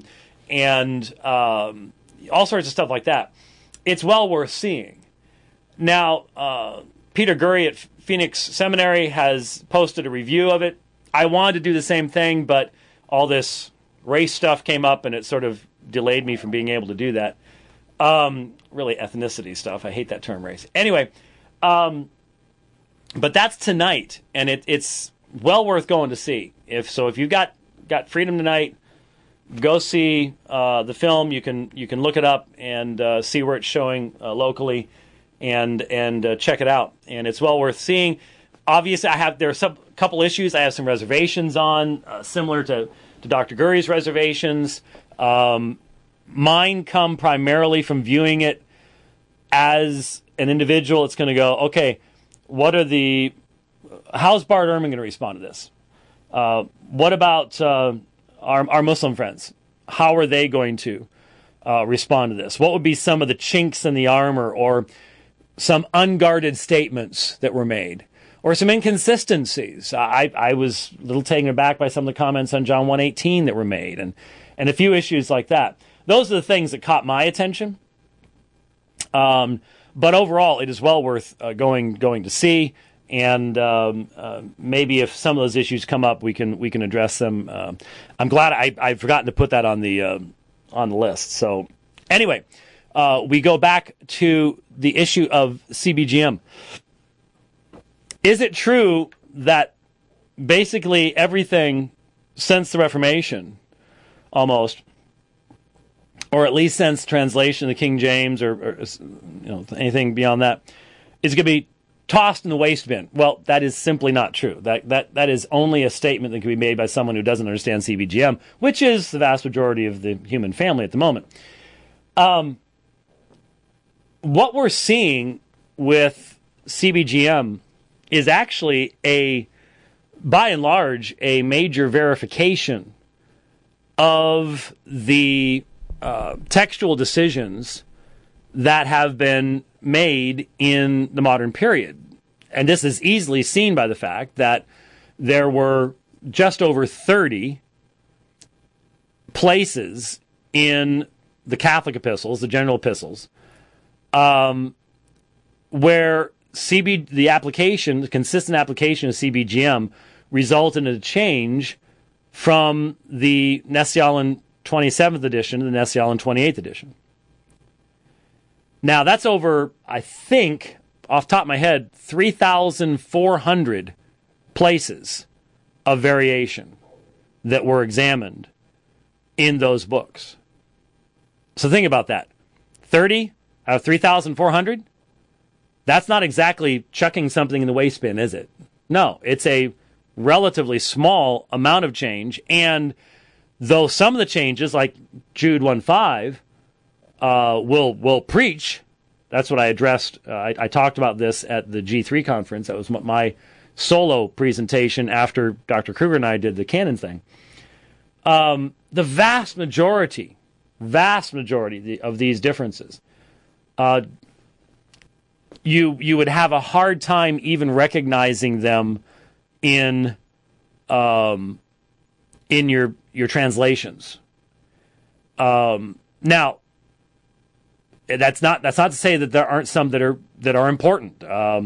all sorts of stuff like that. It's well worth seeing. Now, Peter Gurry at Phoenix Seminary has posted a review of it. I wanted to do the same thing, but all this race stuff came up, and it sort of delayed me from being able to do that. Really ethnicity stuff. I hate that term, race. Anyway, but that's tonight, and it's well worth going to see. If you've got freedom tonight, go see the film. You can look it up and see where it's showing locally, and check it out. And it's well worth seeing. Obviously, there are a couple issues I have some reservations on, similar to Dr. Gurry's reservations. Mine come primarily from viewing it as an individual. It's going to go, okay, how's Bart Ehrman going to respond to this? What about our Muslim friends? How are they going to respond to this? What would be some of the chinks in the armor, or some unguarded statements that were made, or some inconsistencies? I was a little taken aback by some of the comments on John 1:18 that were made, and a few issues like that. Those are the things that caught my attention. But overall, it is well worth going to see. And maybe if some of those issues come up, we can address them. I'm glad I've forgotten to put that on the list. So anyway, we go back to the issue of CBGM. Is it true that basically everything since the Reformation, almost, or at least since translation of the King James, or anything beyond that, is going to be tossed in the waste bin? Well, that is simply not true. That is only a statement that can be made by someone who doesn't understand CBGM, which is the vast majority of the human family at the moment. What we're seeing with CBGM is actually by and large, a major verification of the textual decisions that have been made in the modern period. And this is easily seen by the fact that there were just over 30 places in the Catholic epistles, the general epistles, where the consistent application of CBGM resulted in a change from the Nestle-Aland 27th edition to the Nestle-Aland 28th edition. Now, that's over, I think, off the top of my head, 3,400 places of variation that were examined in those books. So think about that. 30 out of 3,400? That's not exactly chucking something in the waste bin, is it? No, it's a relatively small amount of change, and though some of the changes, like Jude 1:5, will preach. That's what I addressed. I talked about this at the G3 conference. That was my solo presentation after Dr. Kruger and I did the canon thing. The vast majority of these differences, you would have a hard time even recognizing them in your translations. Now, that's not to say that there aren't some that are important.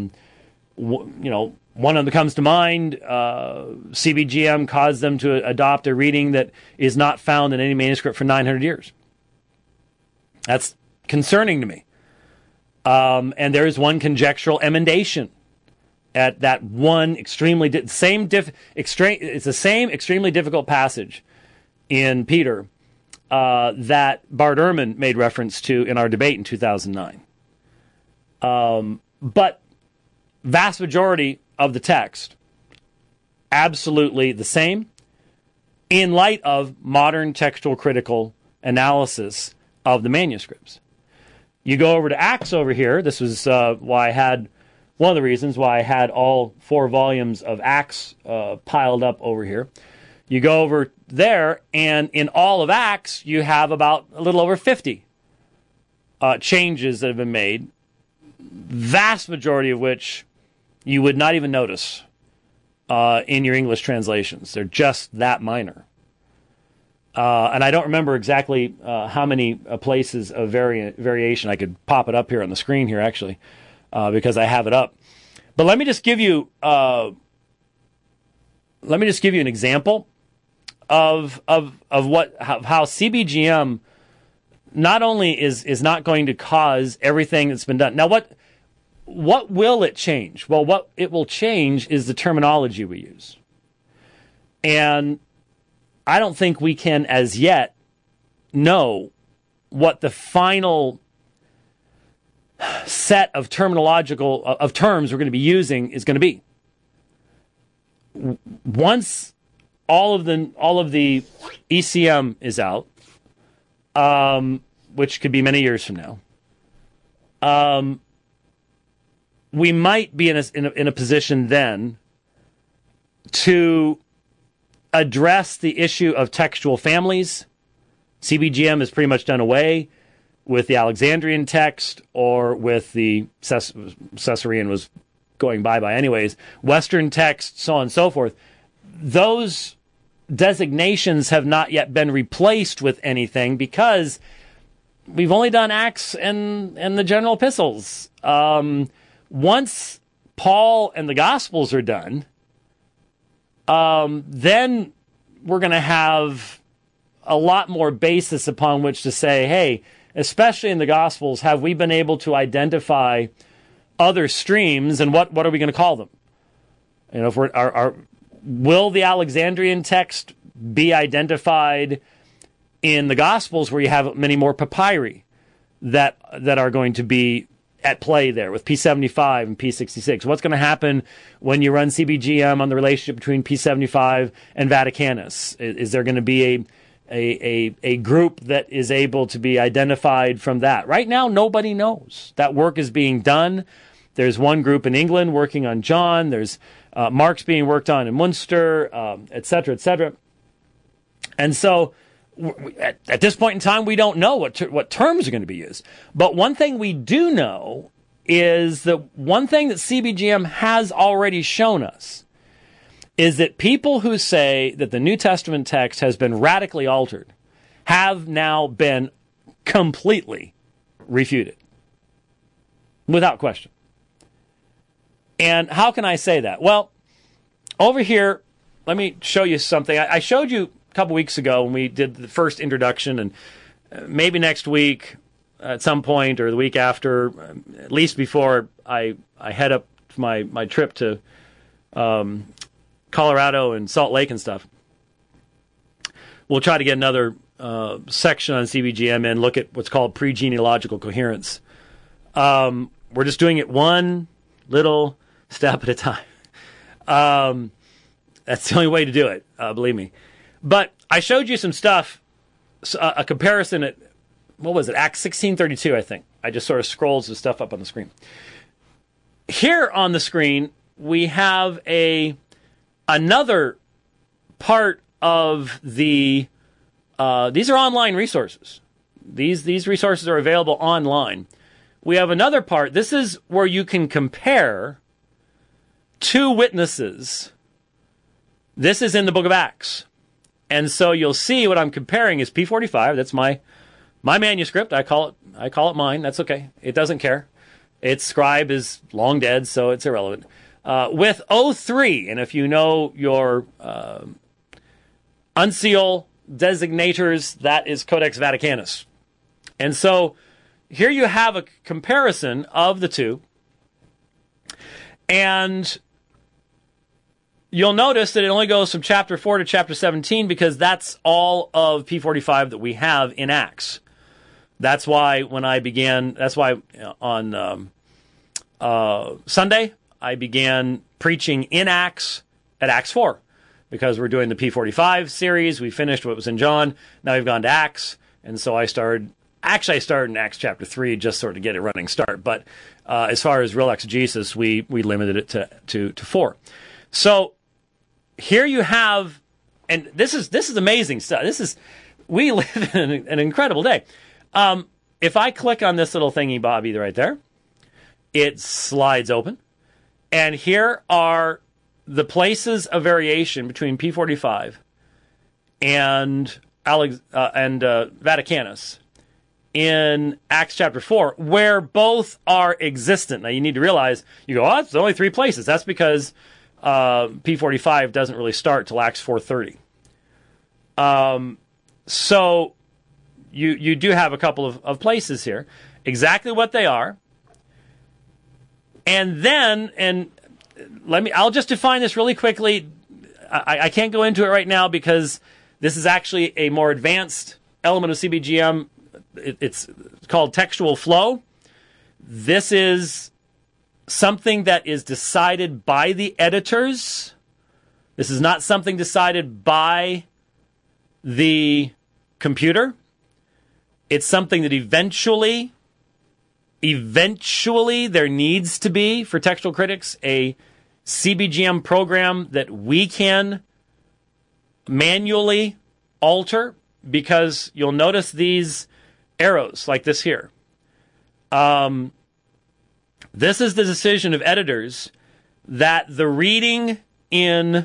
One of them comes to mind. CBGM caused them to adopt a reading that is not found in any manuscript for 900 years. That's concerning to me. And there is one conjectural emendation at that one it's the same extremely difficult passage in Peter that Bart Ehrman made reference to in our debate in 2009. But vast majority of the text, absolutely the same, in light of modern textual critical analysis of the manuscripts. You go over to Acts over here. This was why I had one of the reasons why I had all 4 volumes of Acts piled up over here. You go over there, and in all of Acts, you have about a little over 50 changes that have been made, vast majority of which you would not even notice in your English translations. They're just that minor. And I don't remember exactly how many places of variation. I could pop it up here on the screen here, actually, because I have it up. But let me just give you an example of how CBGM not only is not going to cause everything that's been done. Now, what will it change? Well, what it will change is the terminology we use. And I don't think we can, as yet, know what the final set of terms we're going to be using is going to be. Once all of the ECM is out, which could be many years from now, we might be in a position then to address the issue of textual families. CBGM is pretty much done away with the Alexandrian text, or with the Caesarean was going by anyways, Western text, so on and so forth. Those designations have not yet been replaced with anything because we've only done Acts and the general epistles. Once Paul and the Gospels are done, then we're going to have a lot more basis upon which to say, hey, especially in the Gospels, have we been able to identify other streams, and what are we going to call them? You know, if will the Alexandrian text be identified in the Gospels, where you have many more papyri that are going to be at play there with P75 and P66? What's going to happen when you run CBGM on the relationship between P75 and Vaticanus? Is there going to be a group that is able to be identified from that? Right now, nobody knows. That work is being done. There's one group in England working on John. There's Mark's being worked on in Munster, et cetera, et cetera. And so at this point in time, we don't know what terms are going to be used. But one thing we do know is that one thing that CBGM has already shown us is that people who say that the New Testament text has been radically altered have now been completely refuted, without question. And how can I say that? Well, over here, let me show you something. I showed you a couple weeks ago when we did the first introduction, and maybe next week at some point, or the week after, at least before I head up to my trip to Colorado and Salt Lake and stuff, we'll try to get another section on CBGM and look at what's called pre-genealogical coherence. We're just doing it one little step at a time. That's the only way to do it, believe me. But I showed you some stuff, a comparison at, what was it, Acts 16:32, I think. I just sort of scrolled some stuff up on the screen. Here on the screen, we have another part of the, these are online resources. These resources are available online. We have another part. This is where you can compare two witnesses. This is in the book of Acts. And so you'll see what I'm comparing is P45. That's my manuscript. I call it mine. That's okay. It doesn't care. Its scribe is long dead, so it's irrelevant. With O3, and if you know your uncial designators, that is Codex Vaticanus. And so here you have a comparison of the two. And you'll notice that it only goes from chapter 4 to chapter 17 because that's all of P45 that we have in Acts. That's why on Sunday, I began preaching in Acts at Acts 4 because we're doing the P45 series. We finished what was in John. Now we've gone to Acts. And so I started in Acts chapter 3 just sort of get a running start. But as far as real exegesis, we limited it to 4. So here you have, and this is amazing stuff. We live in an incredible day. If I click on this little thingy bobby right there, it slides open. And here are the places of variation between P45 and Vaticanus in Acts chapter 4, where both are existent. Now, you need to realize, you go, it's only 3 places. That's because P45 doesn't really start till Acts 4:30. So you do have a couple of places here. Exactly what they are. And then, I'll just define this really quickly. I can't go into it right now because this is actually a more advanced element of CBGM. It's called textual flow. This is something that is decided by the editors. This is not something decided by the computer. It's something that eventually there needs to be, for textual critics, a CBGM program that we can manually alter, because you'll notice these arrows like this here. This is the decision of editors that the reading in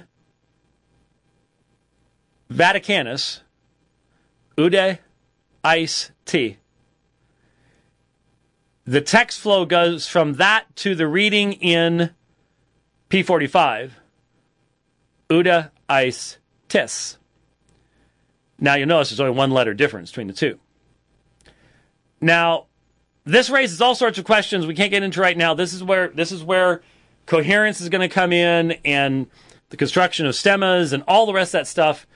Vaticanus, Ude Ice T, the text flow goes from that to the reading in P45, Ude Ice Tis. Now you'll notice there's only 1 letter difference between the two. Now, this raises all sorts of questions we can't get into right now. This is where coherence is going to come in, and the construction of stemmas and all the rest of that stuff.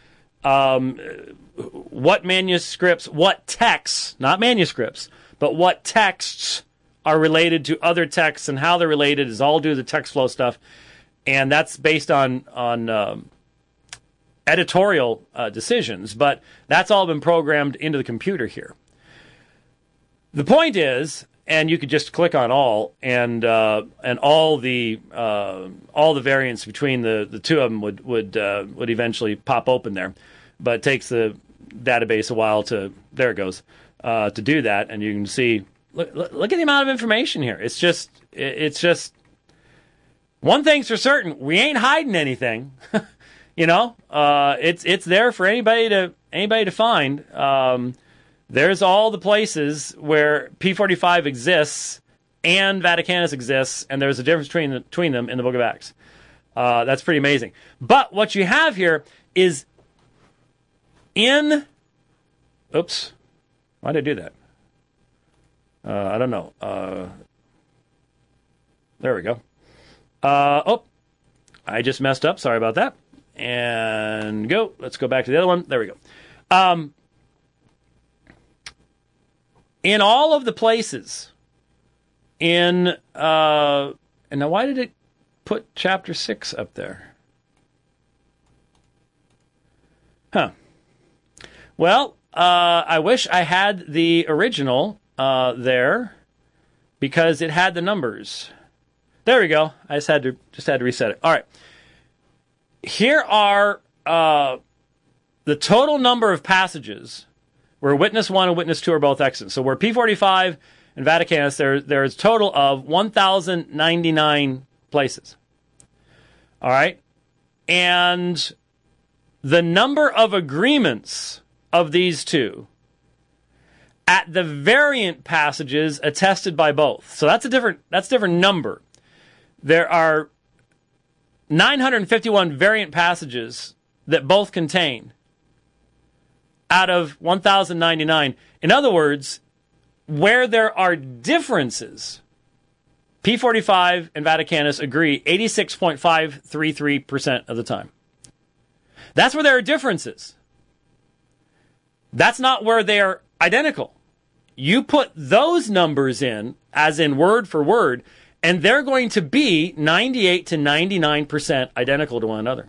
What manuscripts, what texts, not manuscripts, but what texts are related to other texts and how they're related is all due to the text flow stuff. And that's based on editorial decisions, but that's all been programmed into the computer here. The point is, and you could just click on all, and all the variants between the two of them would eventually pop open there, but it takes the database a while to do that, and you can see. Look at the amount of information here. It's just one thing's for certain: we ain't hiding anything. It's there for anybody to find. There's all the places where P45 exists and Vaticanus exists, and there's a difference between them in the Book of Acts. That's pretty amazing. But what you have here is oops, why did I do that? I don't know. There we go. I just messed up. Sorry about that. And go. Let's go back to the other one. There we go. In all of the places and now why did it put chapter 6 up there? Well, I wish I had the original there, because it had the numbers. There we go. I just had to reset it. All right. Here are the total number of passages where Witness 1 and Witness 2 are both extant. So where P45 and Vaticanus, there's a total of 1,099 places. All right? And the number of agreements of these two at the variant passages attested by both. So that's a different number. There are 951 variant passages that both contain out of 1,099. In other words, where there are differences, P45 and Vaticanus agree 86.533% of the time. That's where there are differences. That's not where they are identical. You put those numbers in, as in word for word, and they're going to be 98 to 99% identical to one another.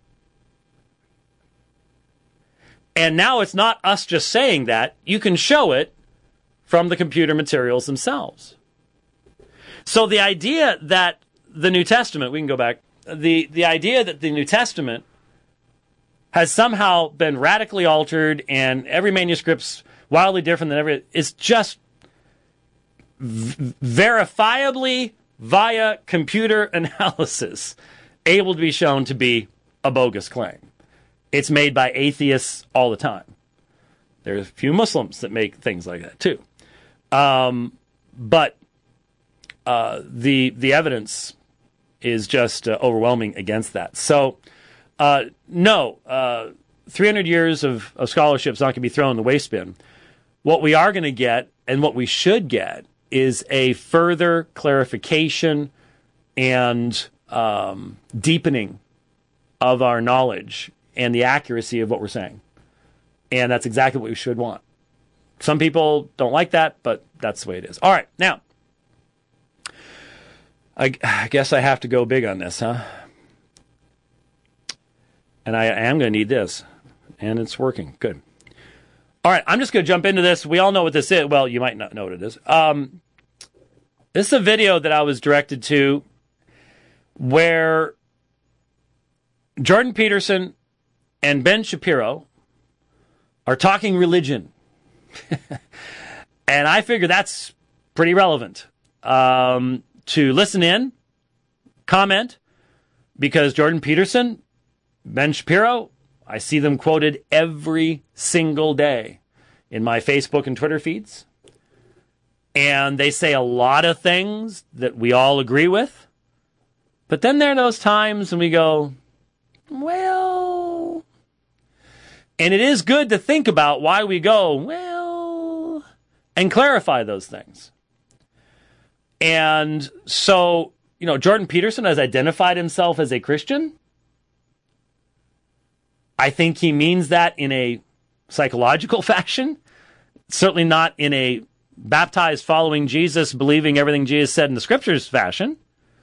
And now it's not us just saying that. You can show it from the computer materials themselves. So the idea that the New Testament, we can go back, the idea that the New Testament has somehow been radically altered and every manuscript's wildly different than every, is just verifiably via computer analysis able to be shown to be a bogus claim. It's made by atheists all the time. There's a few Muslims that make things like that too. But the evidence is just overwhelming against that. So, no, 300 years of scholarship is not going to be thrown in the waste bin. What we are going to get, and what we should get, is a further clarification and deepening of our knowledge and the accuracy of what we're saying. And that's exactly what we should want. Some people don't like that, but that's the way it is. All right, now, I guess I have to go big on this, huh? And I am going to need this. And it's working. Good. All right, I'm just going to jump into this. We all know what this is. Well, you might not know what it is. This is a video that I was directed to where Jordan Peterson and Ben Shapiro are talking religion. And I figure that's pretty relevant to listen in, comment, because Jordan Peterson, Ben Shapiro, I see them quoted every single day in my Facebook and Twitter feeds. And they say a lot of things that we all agree with. But then there are those times when we go, well... And it is good to think about why we go, well... and clarify those things. And so, Jordan Peterson has identified himself as a Christian. I think he means that in a psychological fashion, certainly not in a baptized, following Jesus, believing everything Jesus said in the scriptures fashion.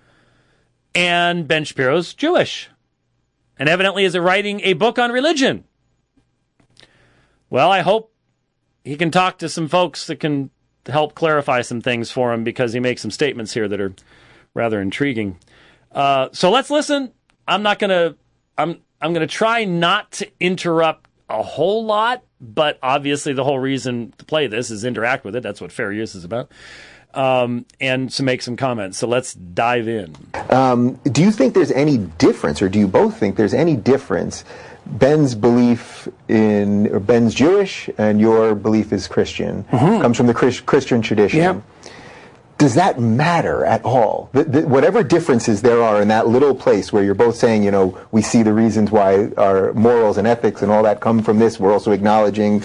And Ben Shapiro's Jewish, and evidently is writing a book on religion. Well, I hope he can talk to some folks that can help clarify some things for him, because he makes some statements here that are rather intriguing. So let's listen. I'm going to try not to interrupt a whole lot, but obviously the whole reason to play this is interact with it. That's what fair use is about. And to make some comments. So let's dive in. Do you think there's any difference, or do you both think there's any difference? Ben's belief or Ben's Jewish and your belief is Christian, comes from the Christian tradition. Yeah. Does that matter at all? Whatever differences there are in that little place where you're both saying, we see the reasons why our morals and ethics and all that come from this. We're also acknowledging,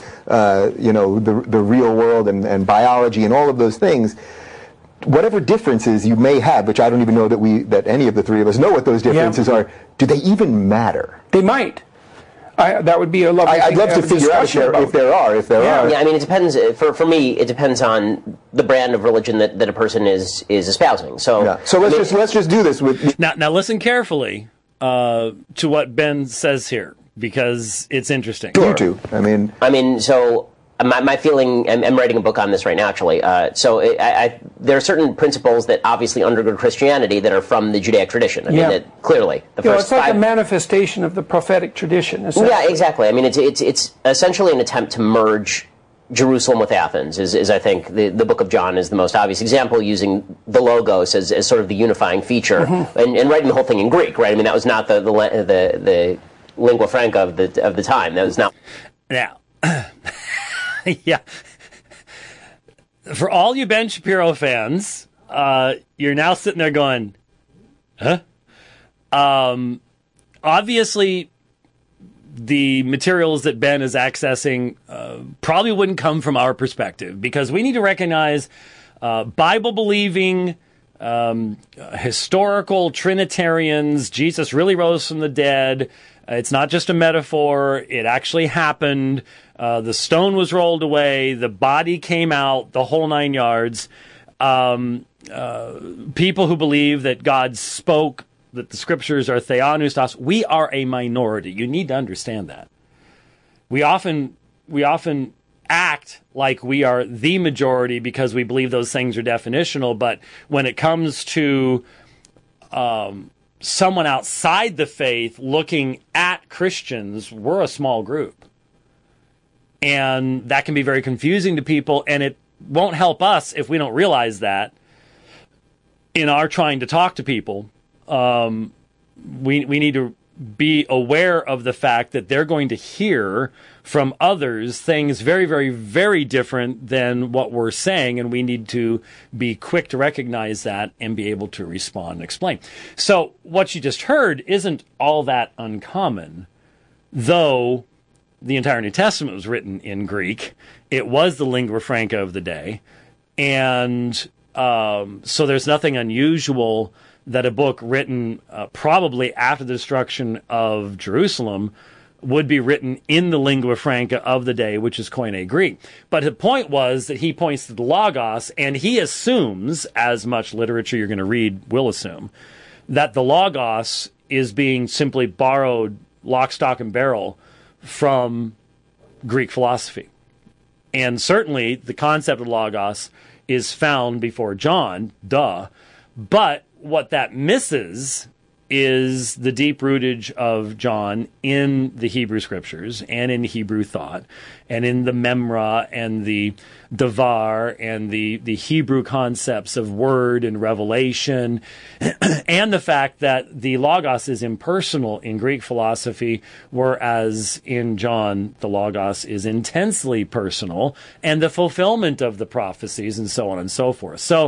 the real world and biology and all of those things. Whatever differences you may have, which I don't even know that any of the three of us know what those differences are, do they even matter? They might. That would be a lovely I'd love to figure out if there are. Yeah, I mean, it depends. For me, it depends on the brand of religion that a person is espousing. So, let's just do this with now. Listen carefully to what Ben says here, because it's interesting. Sure. You too. I mean, so my feeling. I'm writing a book on this right now, actually. There are certain principles that obviously undergird Christianity that are from the Judaic tradition. I mean, that clearly the first it's like a manifestation of the prophetic tradition. Yeah, exactly. I mean, it's essentially an attempt to merge Jerusalem with Athens. Is I think the Book of John is the most obvious example, using the Logos as sort of the unifying feature, and writing the whole thing in Greek. Right? I mean, that was not the lingua franca of the time. That was not. Now. Yeah. For all you Ben Shapiro fans, you're now sitting there going, huh? Obviously, the materials that Ben is accessing probably wouldn't come from our perspective, because we need to recognize Bible-believing, historical Trinitarians. Jesus really rose from the dead. It's not just a metaphor. It actually happened. The stone was rolled away. The body came out, the whole 9 yards. People who believe that God spoke, that the scriptures are theopneustos. We are a minority. You need to understand that. We often act like we are the majority because we believe those things are definitional. But when it comes to someone outside the faith looking at Christians, we're a small group. And that can be very confusing to people, and it won't help us if we don't realize that in our trying to talk to people. We need to be aware of the fact that they're going to hear from others things very, very, very different than what we're saying, and we need to be quick to recognize that and be able to respond and explain. So what you just heard isn't all that uncommon, though the entire New Testament was written in Greek. It was the lingua franca of the day, and so there's nothing unusual that a book written probably after the destruction of Jerusalem would be written in the lingua franca of the day, which is Koine Greek. But the point was that he points to the Logos, and he assumes, as much literature you're going to read will assume, that the Logos is being simply borrowed lock, stock, and barrel from Greek philosophy. And certainly the concept of Logos is found before John, but what that misses is the deep rootage of John in the Hebrew scriptures and in Hebrew thought and in the Memra and the Devar and the Hebrew concepts of word and revelation and the fact that the Logos is impersonal in Greek philosophy, whereas in John the Logos is intensely personal, and the fulfillment of the prophecies and so on and so forth. So,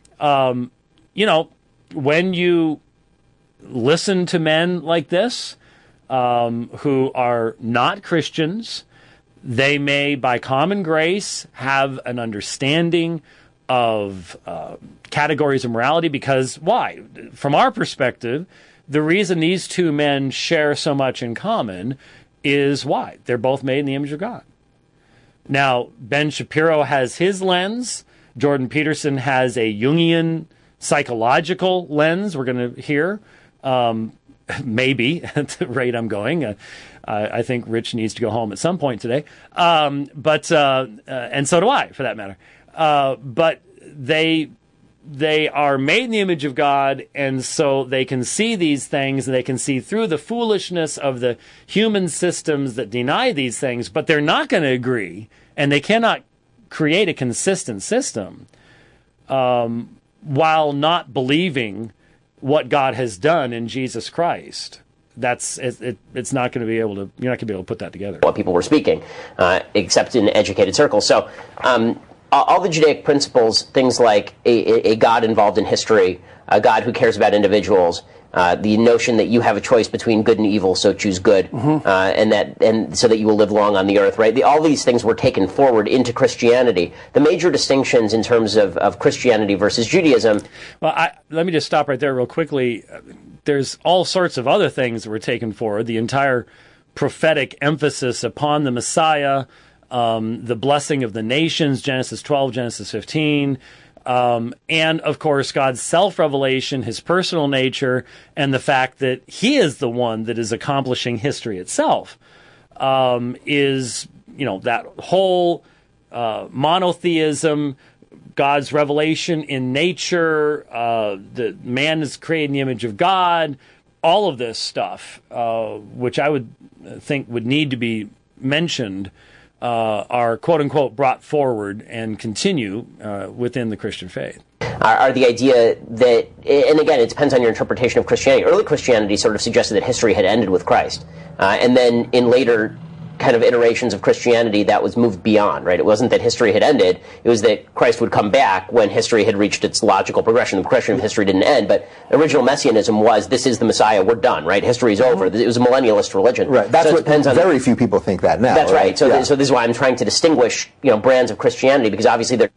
when you listen to men like this, who are not Christians, they may, by common grace, have an understanding of categories of morality, because why? From our perspective, the reason these two men share so much in common is why? They're both made in the image of God. Now, Ben Shapiro has his lens. Jordan Peterson has a Jungian psychological lens. We're going to hear, maybe at the rate I'm going. I think Rich needs to go home at some point today. And so do I, for that matter. But they are made in the image of God, and so they can see these things, and they can see through the foolishness of the human systems that deny these things, but they're not going to agree, and they cannot create a consistent system while not believing what God has done in Jesus Christ. It's not going to be able to. You're not going to be able to put that together. What people were speaking, except in educated circles. So, all the Judaic principles, things like a God involved in history, a God who cares about individuals, the notion that you have a choice between good and evil, so choose good, and so that you will live long on the earth. Right? All these things were taken forward into Christianity. The major distinctions in terms of Christianity versus Judaism. Well, let me just stop right there real quickly. There's all sorts of other things that were taken forward. The entire prophetic emphasis upon the Messiah, the blessing of the nations, Genesis 12, Genesis 15, and, of course, God's self-revelation, his personal nature, and the fact that he is the one that is accomplishing history itself, is, that whole monotheism, God's revelation in nature, that man is created in the image of God, all of this stuff, which I would think would need to be mentioned, are quote-unquote brought forward and continue within the Christian faith. Are the idea that, and again, it depends on your interpretation of Christianity. Early Christianity sort of suggested that history had ended with Christ. And then in later kind of iterations of Christianity, that was moved beyond, right? It wasn't that history had ended. It was that Christ would come back when history had reached its logical progression. The progression of history didn't end, but original messianism was, this is the Messiah, we're done, right? History's over. It was a millennialist religion. Right. That's what very few people think that now. That's right. So, so this is why I'm trying to distinguish, brands of Christianity, because obviously they're...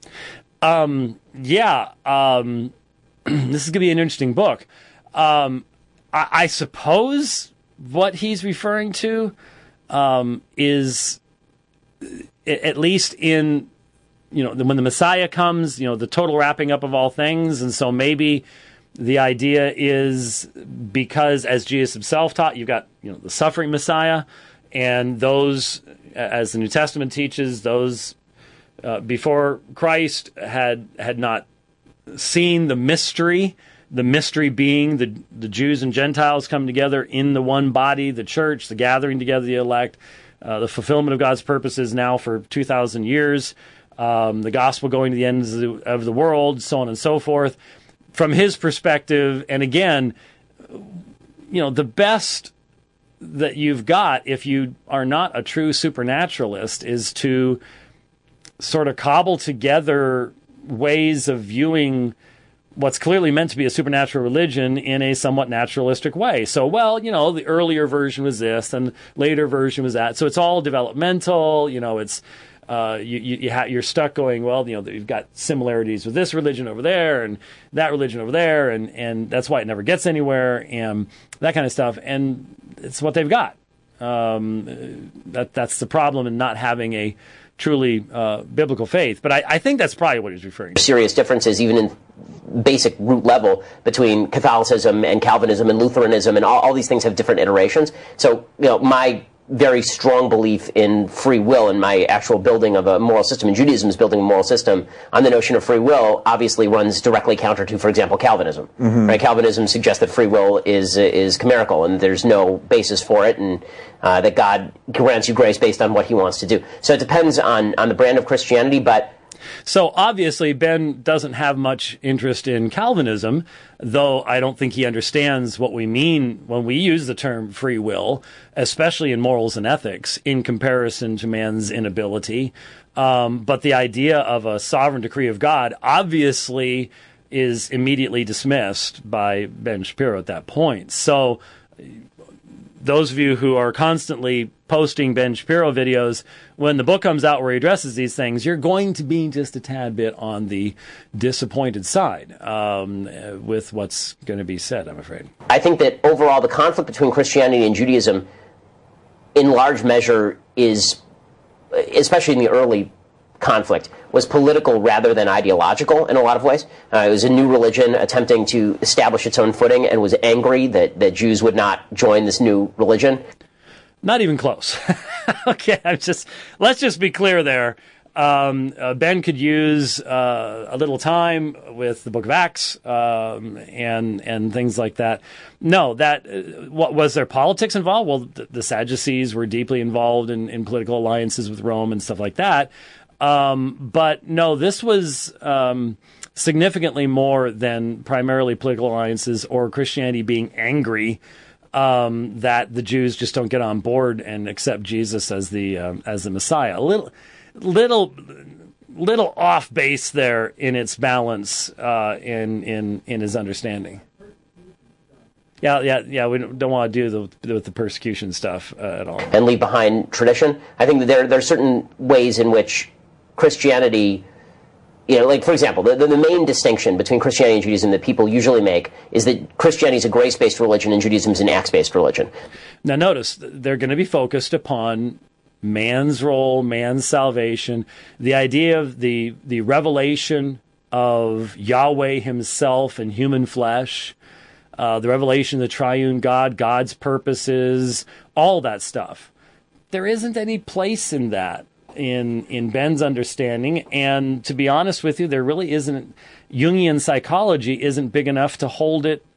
This is going to be an interesting book. I suppose what he's referring to is, at least in, when the Messiah comes, the total wrapping up of all things. And so maybe the idea is, because as Jesus himself taught, you've got, the suffering Messiah, and those, as the New Testament teaches, those before Christ had not seen the mystery being the Jews and Gentiles come together in the one body, the church, the gathering together, the elect, the fulfillment of God's purposes now for 2,000 years, the gospel going to the ends of the world, so on and so forth. From his perspective, and again, the best that you've got, if you are not a true supernaturalist, is to sort of cobble together ways of viewing what's clearly meant to be a supernatural religion in a somewhat naturalistic way. So, well, the earlier version was this and later version was that. So it's all developmental, it's you're stuck going, well, you've got similarities with this religion over there and that religion over there, and that's why it never gets anywhere, and that kind of stuff. And it's what they've got. That's the problem in not having a truly biblical faith. But I think that's probably what he's referring to. Serious differences, even in basic root level, between Catholicism and Calvinism and Lutheranism, and all these things have different iterations. So, my very strong belief in free will and my actual building of a moral system, and Judaism is building a moral system on the notion of free will, obviously runs directly counter to, for example, Calvinism. Right? Calvinism suggests that free will is chimerical and there's no basis for it, and that God grants you grace based on what he wants to do. So it depends on the brand of Christianity, but so obviously Ben doesn't have much interest in Calvinism, though I don't think he understands what we mean when we use the term free will, especially in morals and ethics, in comparison to man's inability. But the idea of a sovereign decree of God obviously is immediately dismissed by Ben Shapiro at that point. So those of you who are constantly posting Ben Shapiro videos, when the book comes out where he addresses these things, you're going to be just a tad bit on the disappointed side with what's going to be said, I'm afraid. I think that overall the conflict between Christianity and Judaism in large measure is, especially in the early conflict, was political rather than ideological in a lot of ways. It was a new religion attempting to establish its own footing and was angry that Jews would not join this new religion. Not even close. Okay, let's just be clear there. Ben could use a little time with the Book of Acts and things like that. No, what was there politics involved? Well, the Sadducees were deeply involved in political alliances with Rome and stuff like that. But no, this was significantly more than primarily political alliances or Christianity being angry that the Jews just don't get on board and accept Jesus as the Messiah. A little off base there in its balance in his understanding. Yeah. We don't want to do with the persecution stuff at all. And leave behind tradition. I think that there are certain ways in which Christianity, like, for example, the main distinction between Christianity and Judaism that people usually make is that Christianity is a grace-based religion and Judaism is an acts-based religion. Now notice, they're going to be focused upon man's role, man's salvation, the idea of the revelation of Yahweh himself in human flesh, the revelation of the triune God, God's purposes, all that stuff. There isn't any place in that in Ben's understanding, and to be honest with you, there really isn't. Jungian psychology isn't big enough to hold it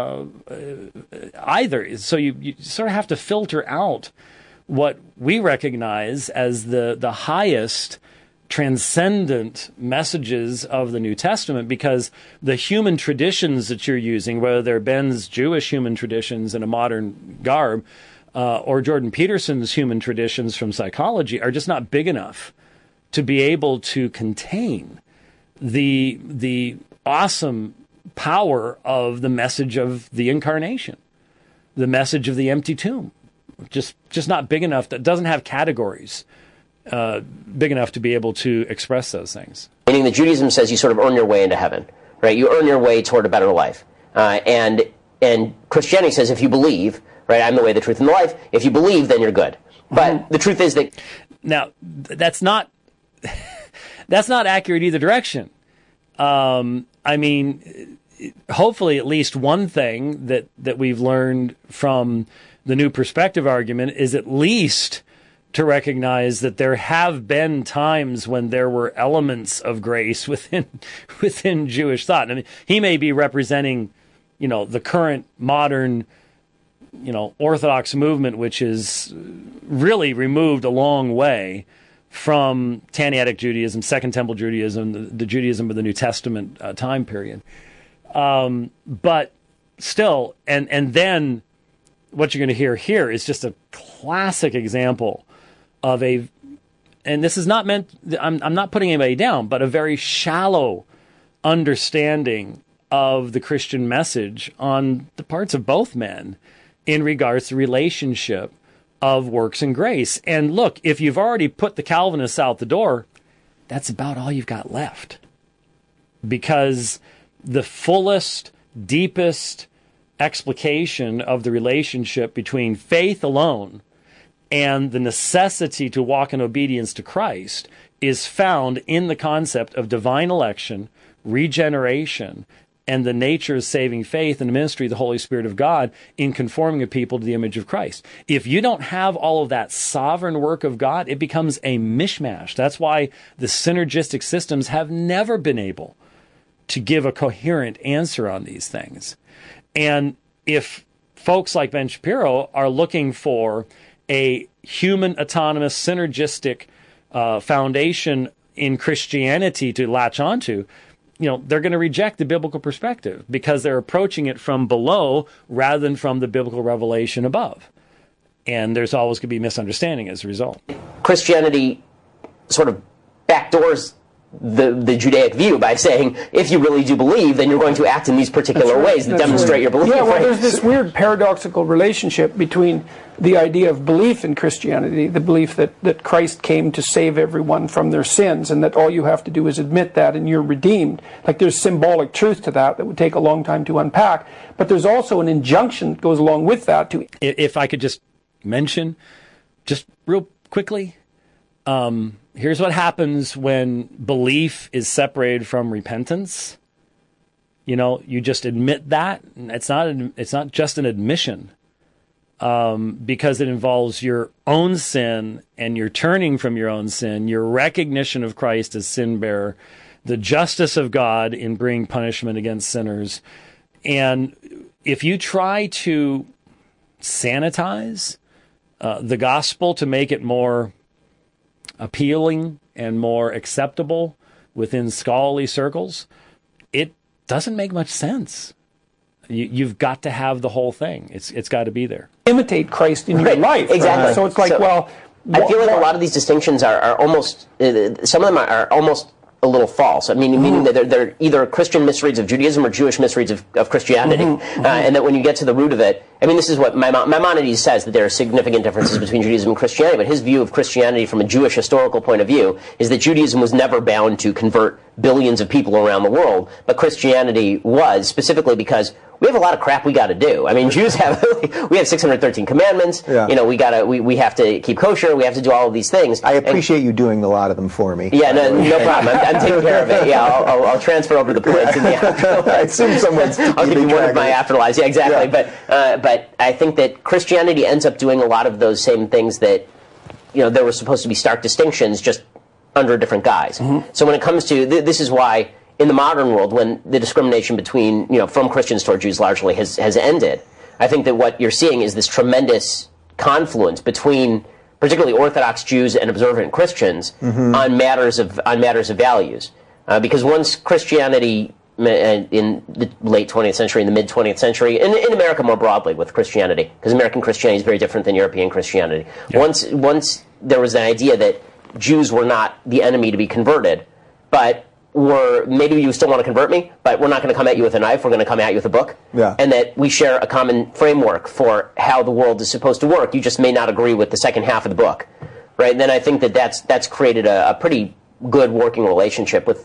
either. So you sort of have to filter out what we recognize as the highest transcendent messages of the New Testament, because the human traditions that you're using, whether they're Ben's Jewish human traditions in a modern garb, or Jordan Peterson's human traditions from psychology, are just not big enough to be able to contain the awesome power of the message of the incarnation, the message of the empty tomb. Just not big enough. That doesn't have categories big enough to be able to express those things. Meaning that Judaism says you sort of earn your way into heaven, right? You earn your way toward a better life, and Christianity says if you believe. Right, I'm the way, the truth, and the life. If you believe, then you're good. But the truth is that now that's not accurate either direction. I mean, hopefully, at least one thing that we've learned from the new perspective argument is at least to recognize that there have been times when there were elements of grace within Jewish thought. I mean, he may be representing, the current modern, Orthodox movement, which is really removed a long way from Tannaitic Judaism, Second Temple Judaism, the Judaism of the New Testament time period. But still, and then what you're going to hear here is just a classic example of and this is not meant, I'm not putting anybody down, but a very shallow understanding of the Christian message on the parts of both men in regards to relationship of works and grace. And look, if you've already put the Calvinists out the door, that's about all you've got left. Because the fullest, deepest explication of the relationship between faith alone and the necessity to walk in obedience to Christ is found in the concept of divine election, regeneration, and the nature of saving faith and the ministry of the Holy Spirit of God in conforming a people to the image of Christ. If you don't have all of that sovereign work of God, it becomes a mishmash. That's why the synergistic systems have never been able to give a coherent answer on these things. And if folks like Ben Shapiro are looking for a human autonomous synergistic foundation in Christianity to latch onto, they're going to reject the biblical perspective because they're approaching it from below rather than from the biblical revelation above. And there's always going to be misunderstanding as a result. Christianity sort of backdoors the Judaic view by saying, if you really do believe, then you're going to act in these particular ways that demonstrate your belief. Yeah, well, there's this weird paradoxical relationship between the idea of belief in Christianity, the belief that Christ came to save everyone from their sins, and that all you have to do is admit that and you're redeemed. Like, there's symbolic truth to that would take a long time to unpack. But there's also an injunction that goes along with that to... If I could just mention, just real quickly, here's what happens when belief is separated from repentance. You just admit that. It's not just an admission, because it involves your own sin and your turning from your own sin, your recognition of Christ as sin bearer, the justice of God in bringing punishment against sinners. And if you try to sanitize the gospel to make it more appealing and more acceptable within scholarly circles, it doesn't make much sense. You've got to have the whole thing. It's got to be there. Imitate Christ in your life. Exactly. So it's like, I feel like a lot of these distinctions are almost, some of them are almost a little false. I mean, meaning that they're either Christian misreads of Judaism or Jewish misreads of Christianity. And that when you get to the root of it, I mean, this is what Maimonides says, that there are significant differences between Judaism and Christianity, but his view of Christianity from a Jewish historical point of view is that Judaism was never bound to convert billions of people around the world, but Christianity was, specifically because we have a lot of crap we got to do. I mean, Jews have, we have 613 commandments. Yeah. We have to keep kosher. We have to do all of these things. I appreciate you doing a lot of them for me. Yeah, no problem. I'm taking care of it. Yeah, I'll transfer over the plates in the afterlife. I assume someone's I'll give you one of my afterlives. Yeah, exactly. Yeah. But I think that Christianity ends up doing a lot of those same things that, there were supposed to be stark distinctions, just under a different guise. So when it comes to, this is why, in the modern world, when the discrimination between, from Christians toward Jews largely has ended, I think that what you're seeing is this tremendous confluence between particularly Orthodox Jews and observant Christians on matters of values. Because once Christianity, in the late 20th century, in the mid-20th century, in America more broadly with Christianity, because American Christianity is very different than European Christianity. Yeah. Once there was an idea that Jews were not the enemy to be converted, but maybe you still want to convert me, but we're not going to come at you with a knife, we're going to come at you with a book. Yeah. And that we share a common framework for how the world is supposed to work. You just may not agree with the second half of the book. Right? And then I think that's created a pretty good working relationship with.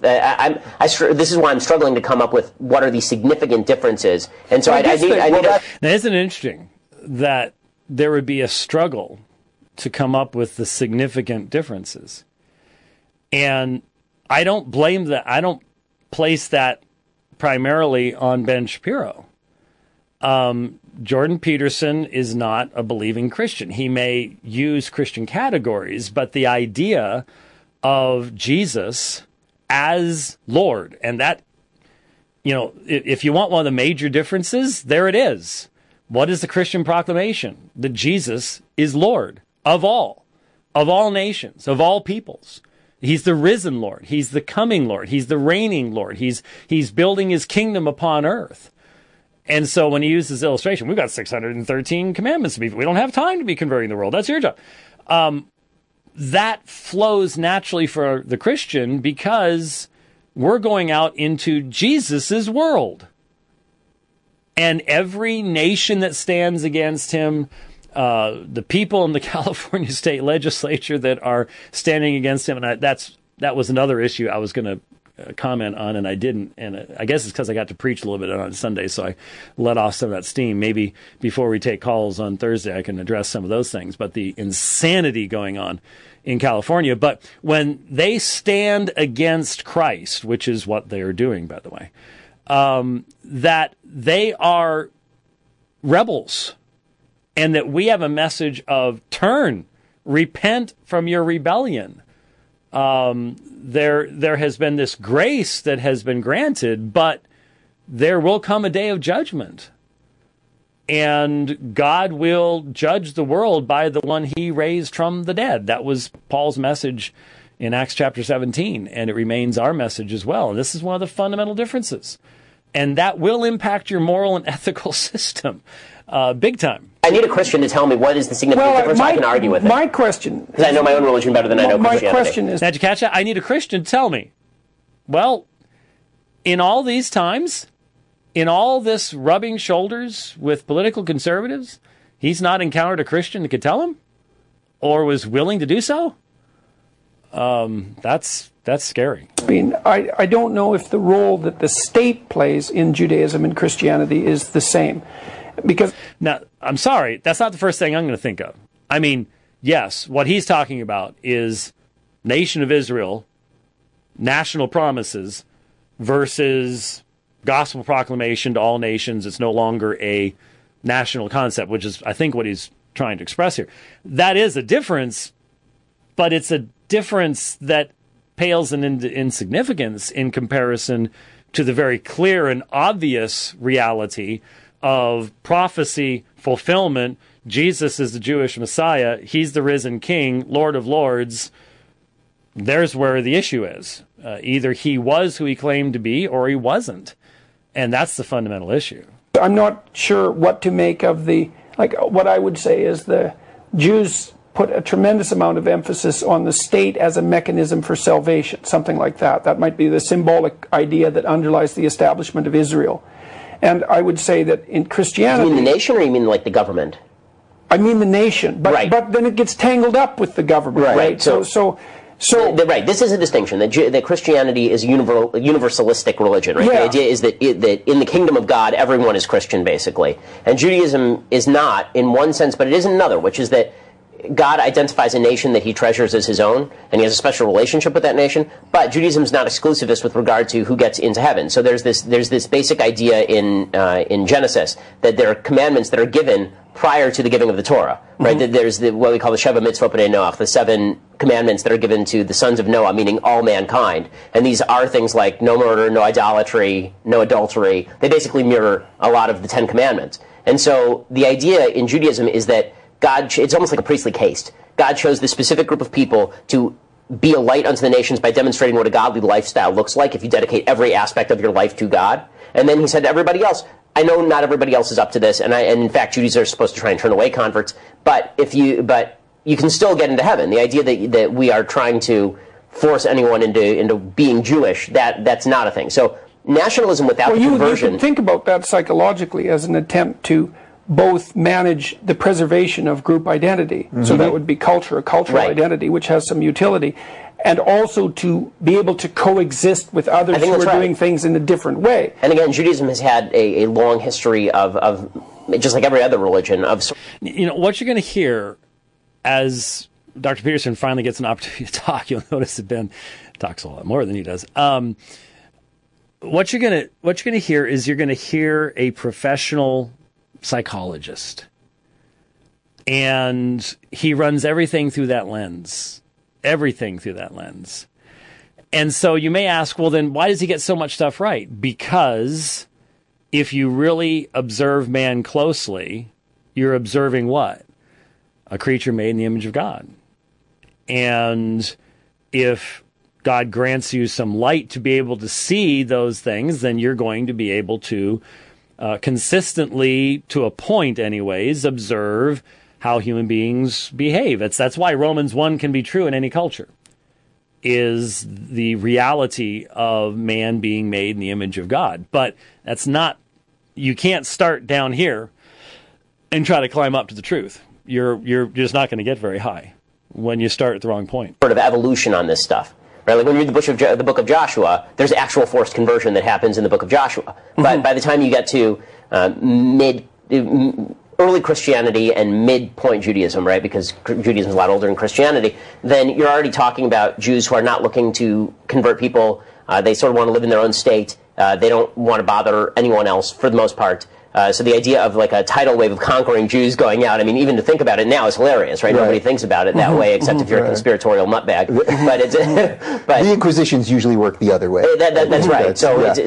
This is why I'm struggling to come up with what are the significant differences. And so I need. Now, isn't it interesting that there would be a struggle to come up with the significant differences? And I don't blame that. I don't place that primarily on Ben Shapiro. Jordan Peterson is not a believing Christian. He may use Christian categories, but the idea of Jesus as Lord, and that, if you want one of the major differences, there it is. What is the Christian proclamation? That Jesus is Lord of all nations, of all peoples. He's the risen Lord. He's the coming Lord. He's the reigning Lord. He's building his kingdom upon earth. And so when he used this illustration, we've got 613 commandments to be. We don't have time to be converting the world. That's your job. That flows naturally for the Christian because we're going out into Jesus's world. And every nation that stands against him, the people in the California state legislature that are standing against him, and that was another issue I was going to comment on, and I didn't. And I guess it's because I got to preach a little bit on Sunday, so I let off some of that steam. Maybe before we take calls on Thursday, I can address some of those things. But the insanity going on in California. But when they stand against Christ, which is what they are doing, by the way, that they are rebels, and that we have a message of turn, repent from your rebellion. There has been this grace that has been granted, but there will come a day of judgment. And God will judge the world by the one he raised from the dead. That was Paul's message in Acts chapter 17, and it remains our message as well. And this is one of the fundamental differences. And that will impact your moral and ethical system big time. I need a Christian to tell me what is the significant difference. I can argue with it. My question... Because I know my own religion better than I know Christianity. My question is... Now, did you catch that? I need a Christian to tell me. Well, in all these times, in all this rubbing shoulders with political conservatives, he's not encountered a Christian that could tell him? Or was willing to do so? That's scary. I mean, I don't know if the role that the state plays in Judaism and Christianity is the same. Because now, I'm sorry, that's not the first thing I'm going to think of. I mean, yes, what he's talking about is nation of Israel, national promises versus gospel proclamation to all nations. It's no longer a national concept, which is, I think, what he's trying to express here. That is a difference, but it's a difference that pales in insignificance in comparison to the very clear and obvious reality of prophecy fulfillment. Jesus is the Jewish Messiah. He's the risen King, Lord of Lords. There's where the issue is. Either he was who he claimed to be or he wasn't. And that's the fundamental issue. I'm not sure what to make of what I would say is the Jews put a tremendous amount of emphasis on the state as a mechanism for salvation, something like that. That might be the symbolic idea that underlies the establishment of Israel. And I would say that in Christianity... You mean the nation, or you mean like the government? I mean the nation, but right. But then it gets tangled up with the government, right? So right. This is a distinction. That Christianity is a universalistic religion, right? Yeah. The idea is that in the kingdom of God, everyone is Christian, basically. And Judaism is not, in one sense, but it is in another, which is that God identifies a nation that he treasures as his own, and he has a special relationship with that nation. But Judaism is not exclusivist with regard to who gets into heaven. So there's this basic idea in Genesis that there are commandments that are given prior to the giving of the Torah, right? That there's what we call the Sheva Mitzvot B'nai Noach, the 7 commandments that are given to the sons of Noah, meaning all mankind. And these are things like no murder, no idolatry, no adultery. They basically mirror a lot of the 10 commandments. And so the idea in Judaism is that it's almost like a priestly caste. God chose this specific group of people to be a light unto the nations by demonstrating what a godly lifestyle looks like if you dedicate every aspect of your life to God. And then he said to everybody else, I know not everybody else is up to this, and in fact, Judaizers are supposed to try and turn away converts, but you can still get into heaven. The idea that we are trying to force anyone into being Jewish, that's not a thing. So nationalism without the conversion... You can think about that psychologically as an attempt to both manage the preservation of group identity, so that would be cultural right. identity, which has some utility, and also to be able to coexist with others who are doing things in a different way. And again, Judaism has had a long history of just like every other religion, of... You know, what you're going to hear as Dr. Peterson finally gets an opportunity to talk, you'll notice that Ben talks a lot more than he does. What you're going to hear is you're going to hear a professional psychologist, and he runs everything through that lens. And so you may ask, well, then why does he get so much stuff right? Because if you really observe man closely, you're observing what? A creature made in the image of God. And if God grants you some light to be able to see those things, then you're going to be able to consistently, to a point anyways, observe how human beings behave. That's why Romans 1 can be true in any culture, is the reality of man being made in the image of God. But that's not, you can't start down here and try to climb up to the truth. You're just not going to get very high when you start at the wrong point. Sort of evolution on this stuff. Right? Like when you read the book of Joshua, there's actual forced conversion that happens in the book of Joshua. But by the time you get to early Christianity and midpoint Judaism, right, because Judaism is a lot older than Christianity, then you're already talking about Jews who are not looking to convert people. They sort of want to live in their own state. They don't want to bother anyone else for the most part. So the idea of like a tidal wave of conquering Jews going out, I mean, even to think about it now is hilarious, right? Nobody thinks about it that way except if you're a conspiratorial nutbag. But it's but the Inquisitions usually work the other way. That's right.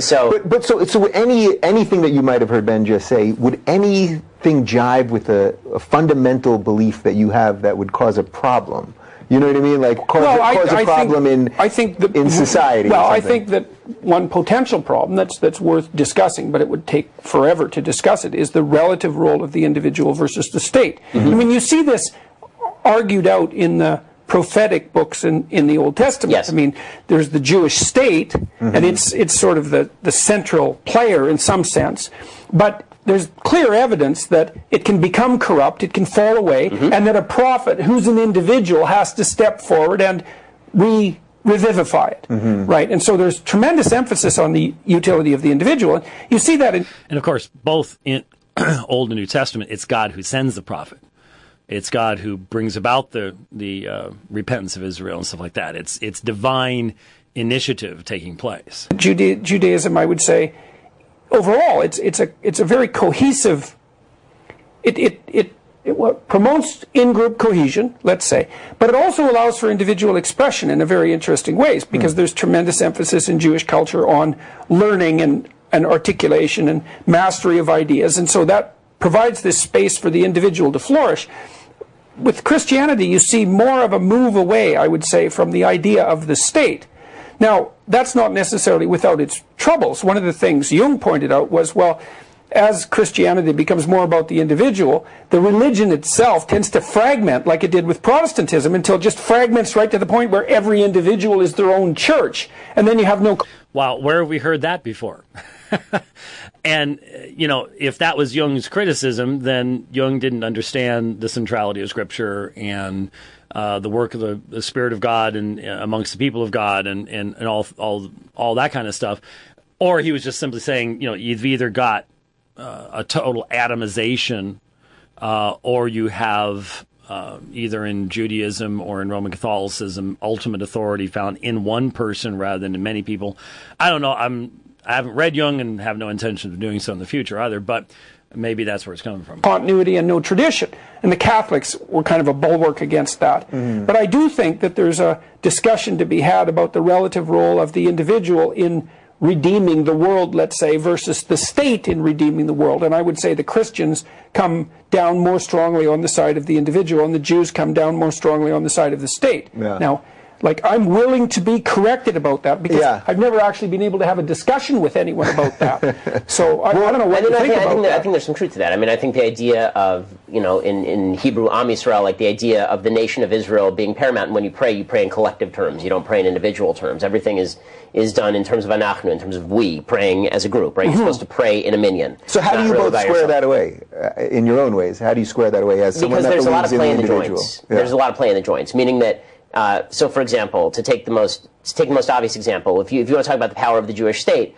So anything that you might have heard Ben just say, would anything jive with a fundamental belief that you have that would cause a problem? You know what I mean? Like cause a problem in society. Well, I think that one potential problem that's worth discussing, but it would take forever to discuss it, is the relative role of the individual versus the state. I mean, you see this argued out in the prophetic books in the Old Testament. Yes. I mean, there's the Jewish state, and it's sort of the central player in some sense, but there's clear evidence that it can become corrupt, it can fall away, and that a prophet who's an individual has to step forward and revivify it, right? And so there's tremendous emphasis on the utility of the individual. You see that in... And of course, both in Old and New Testament, it's God who sends the prophet. It's God who brings about the repentance of Israel and stuff like that. It's divine initiative taking place. Judaism, I would say, overall, it's a very cohesive. It promotes in-group cohesion, let's say, but it also allows for individual expression in a very interesting ways, because there's tremendous emphasis in Jewish culture on learning and articulation and mastery of ideas, and so that provides this space for the individual to flourish. With Christianity, you see more of a move away, I would say, from the idea of the state. Now, that's not necessarily without its troubles. One of the things Jung pointed out was, well, as Christianity becomes more about the individual, the religion itself tends to fragment, like it did with Protestantism, until it just fragments right to the point where every individual is their own church. And then you have no... Wow, where have we heard that before? And, you know, if that was Jung's criticism, then Jung didn't understand the centrality of Scripture and the work of the Spirit of God and amongst the people of God and all that kind of stuff. Or he was just simply saying, you know, you've either got a total atomization or you have either in Judaism or in Roman Catholicism ultimate authority found in one person rather than in many people. I don't know. I haven't read Jung and have no intention of doing so in the future either, but maybe that's where it's coming from. Continuity and no tradition. And the Catholics were kind of a bulwark against that. But I do think that there's a discussion to be had about the relative role of the individual in redeeming the world, let's say, versus the state in redeeming the world. And I would say the Christians come down more strongly on the side of the individual, and the Jews come down more strongly on the side of the state. Yeah. Now, like, I'm willing to be corrected about that, because I've never actually been able to have a discussion with anyone about that. So I don't know what you think about that. I think there's some truth to that. I mean, I think the idea of, you know, in Hebrew, Am Yisrael, like the idea of the nation of Israel being paramount, and when you pray in collective terms. You don't pray in individual terms. Everything is done in terms of anachnu, in terms of we, praying as a group, right? You're supposed to pray in a minyan. So how do you both square that away in your own ways? How do you square that away as someone that believes in the individual? Because there's a lot of play in the joints. Yeah. There's a lot of play in the joints, meaning that so, for example, to take the most obvious example, if you want to talk about the power of the Jewish state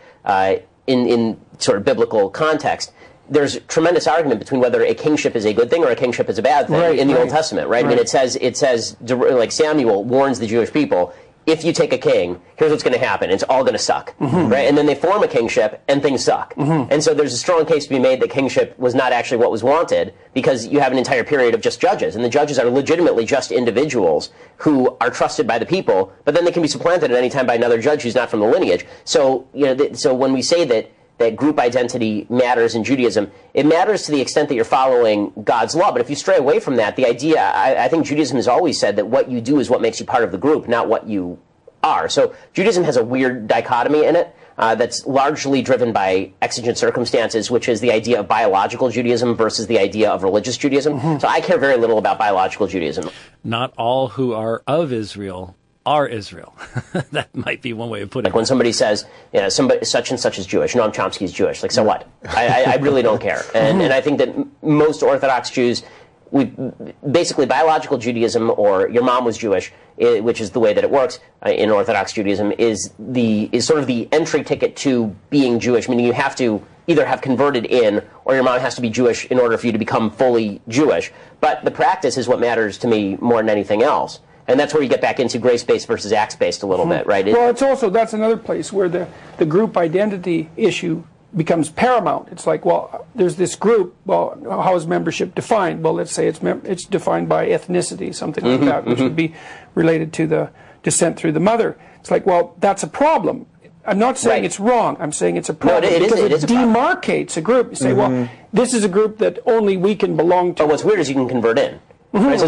in sort of biblical context, there's a tremendous argument between whether a kingship is a good thing or a kingship is a bad thing in the Old Testament, right? I mean, it says like Samuel warns the Jewish people, if you take a king, here's what's going to happen. It's all going to suck, right? And then they form a kingship, and things suck. And so there's a strong case to be made that kingship was not actually what was wanted, because you have an entire period of just judges, and the judges are legitimately just individuals who are trusted by the people, but then they can be supplanted at any time by another judge who's not from the lineage. So, you know, so when we say that group identity matters in Judaism, it matters to the extent that you're following God's law. But if you stray away from that, the idea, I think Judaism has always said that what you do is what makes you part of the group, not what you are. So Judaism has a weird dichotomy in it, that's largely driven by exigent circumstances, which is the idea of biological Judaism versus the idea of religious Judaism. So I care very little about biological Judaism. Not all who are of Israel are Israel. That might be one way of putting it. When somebody says, somebody such and such is Jewish, Noam Chomsky is Jewish, like, so what? I really don't care. And I think that most Orthodox Jews, basically biological Judaism, or your mom was Jewish, which is the way that it works in Orthodox Judaism, is sort of the entry ticket to being Jewish, meaning you have to either have converted in, or your mom has to be Jewish in order for you to become fully Jewish. But the practice is what matters to me more than anything else. And that's where you get back into grace-based versus acts-based a little bit, right? Well, that's another place where the group identity issue becomes paramount. It's like, well, there's this group, well, how is membership defined? Well, let's say it's defined by ethnicity, something like that, which would be related to the descent through the mother. It's like, well, that's a problem. I'm not saying it's wrong. I'm saying it's a problem because it demarcates a group. You say, well, this is a group that only we can belong to. But what's weird is you can convert in. This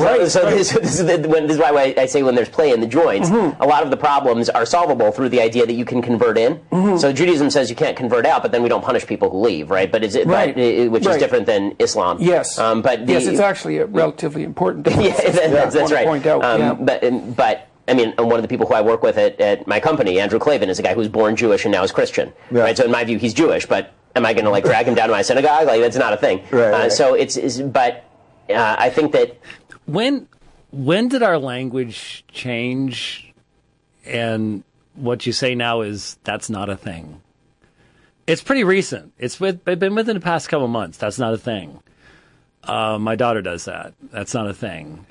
is why I say when there's play in the joints, a lot of the problems are solvable through the idea that you can convert in. So Judaism says you can't convert out, but then we don't punish people who leave, right? But which is different than Islam. Yes. Yes, it's actually a relatively important difference. That's right. Point out. But I mean, one of the people who I work with at my company, Andrew Clavin, is a guy who was born Jewish and now is Christian. Yeah. Right. So in my view, he's Jewish, but am I going to drag him down to my synagogue? That's not a thing. Right. So but. I think that when did our language change, and what you say now is that's not a thing? It's pretty recent. It's been within the past couple of months. That's not a thing. My daughter does that. That's not a thing.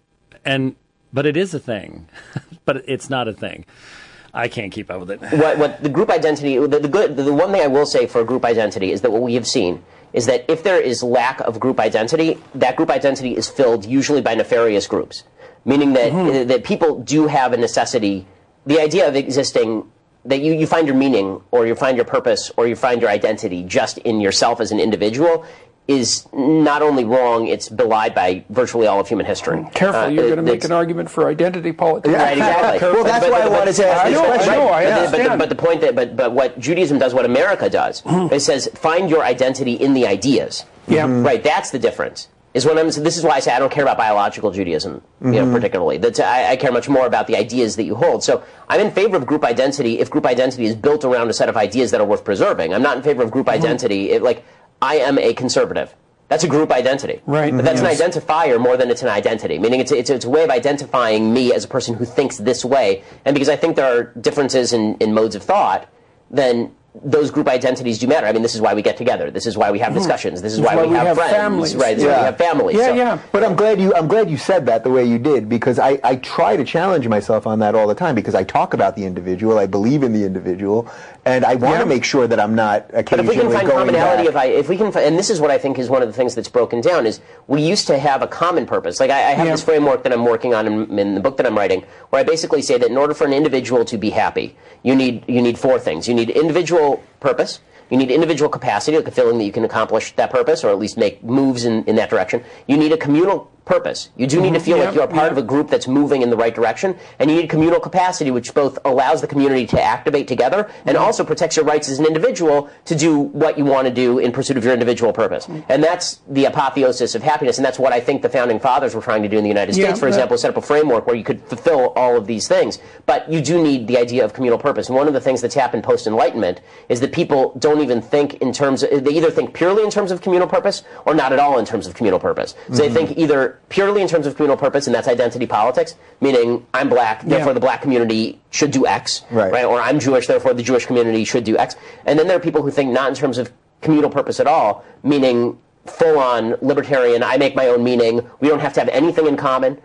But it is a thing. But it's not a thing. I can't keep up with it. What the group identity, the one thing I will say for a group identity is that what we have seen is that if there is lack of group identity, that group identity is filled usually by nefarious groups, meaning that that people do have a necessity. The idea of existing, that you find your meaning, or you find your purpose, or you find your identity just in yourself as an individual, is not only wrong, it's belied by virtually all of human history. Careful, you're going to make an argument for identity politics. Right, exactly. Well, that's why I wanted to ask this question. I understand. But the point but what Judaism does, what America does, it says find your identity in the ideas. Yeah. Right, that's the difference. This is why I say I don't care about biological Judaism, particularly. I care much more about the ideas that you hold. So I'm in favor of group identity if group identity is built around a set of ideas that are worth preserving. I'm not in favor of group identity I am a conservative. That's a group identity. Right. But that's an identifier more than it's an identity. Meaning it's a way of identifying me as a person who thinks this way. And because I think there are differences in modes of thought, then those group identities do matter. I mean, this is why we get together. This is why we have discussions. This is why we have friends. Families. Right. This is why we have families. Yeah. But I'm glad you said that the way you did, because I try to challenge myself on that all the time, because I talk about the individual, I believe in the individual, and I want to make sure that I'm not occasionally going back. But if we can find commonality, and this is what I think is one of the things that's broken down, is we used to have a common purpose. Like I have this framework that I'm working on in the book that I'm writing, where I basically say that in order for an individual to be happy, you need four things. You need individual purpose. You need individual capacity, like a feeling that you can accomplish that purpose, or at least make moves in that direction. You need a communal purpose. You do need to feel like you're a part of a group that's moving in the right direction, and you need communal capacity, which both allows the community to activate together and also protects your rights as an individual to do what you want to do in pursuit of your individual purpose. And that's the apotheosis of happiness, and that's what I think the Founding Fathers were trying to do in the United States, for example, set up a framework where you could fulfill all of these things. But you do need the idea of communal purpose. And one of the things that's happened post-Enlightenment is that people don't even think in terms of, they either think purely in terms of communal purpose or not at all in terms of communal purpose. So they think either purely in terms of communal purpose, and that's identity politics, meaning I'm black, therefore the black community should do X, right? Or I'm Jewish, therefore the Jewish community should do X. And then there are people who think not in terms of communal purpose at all, meaning full-on libertarian, I make my own meaning, we don't have to have anything in common,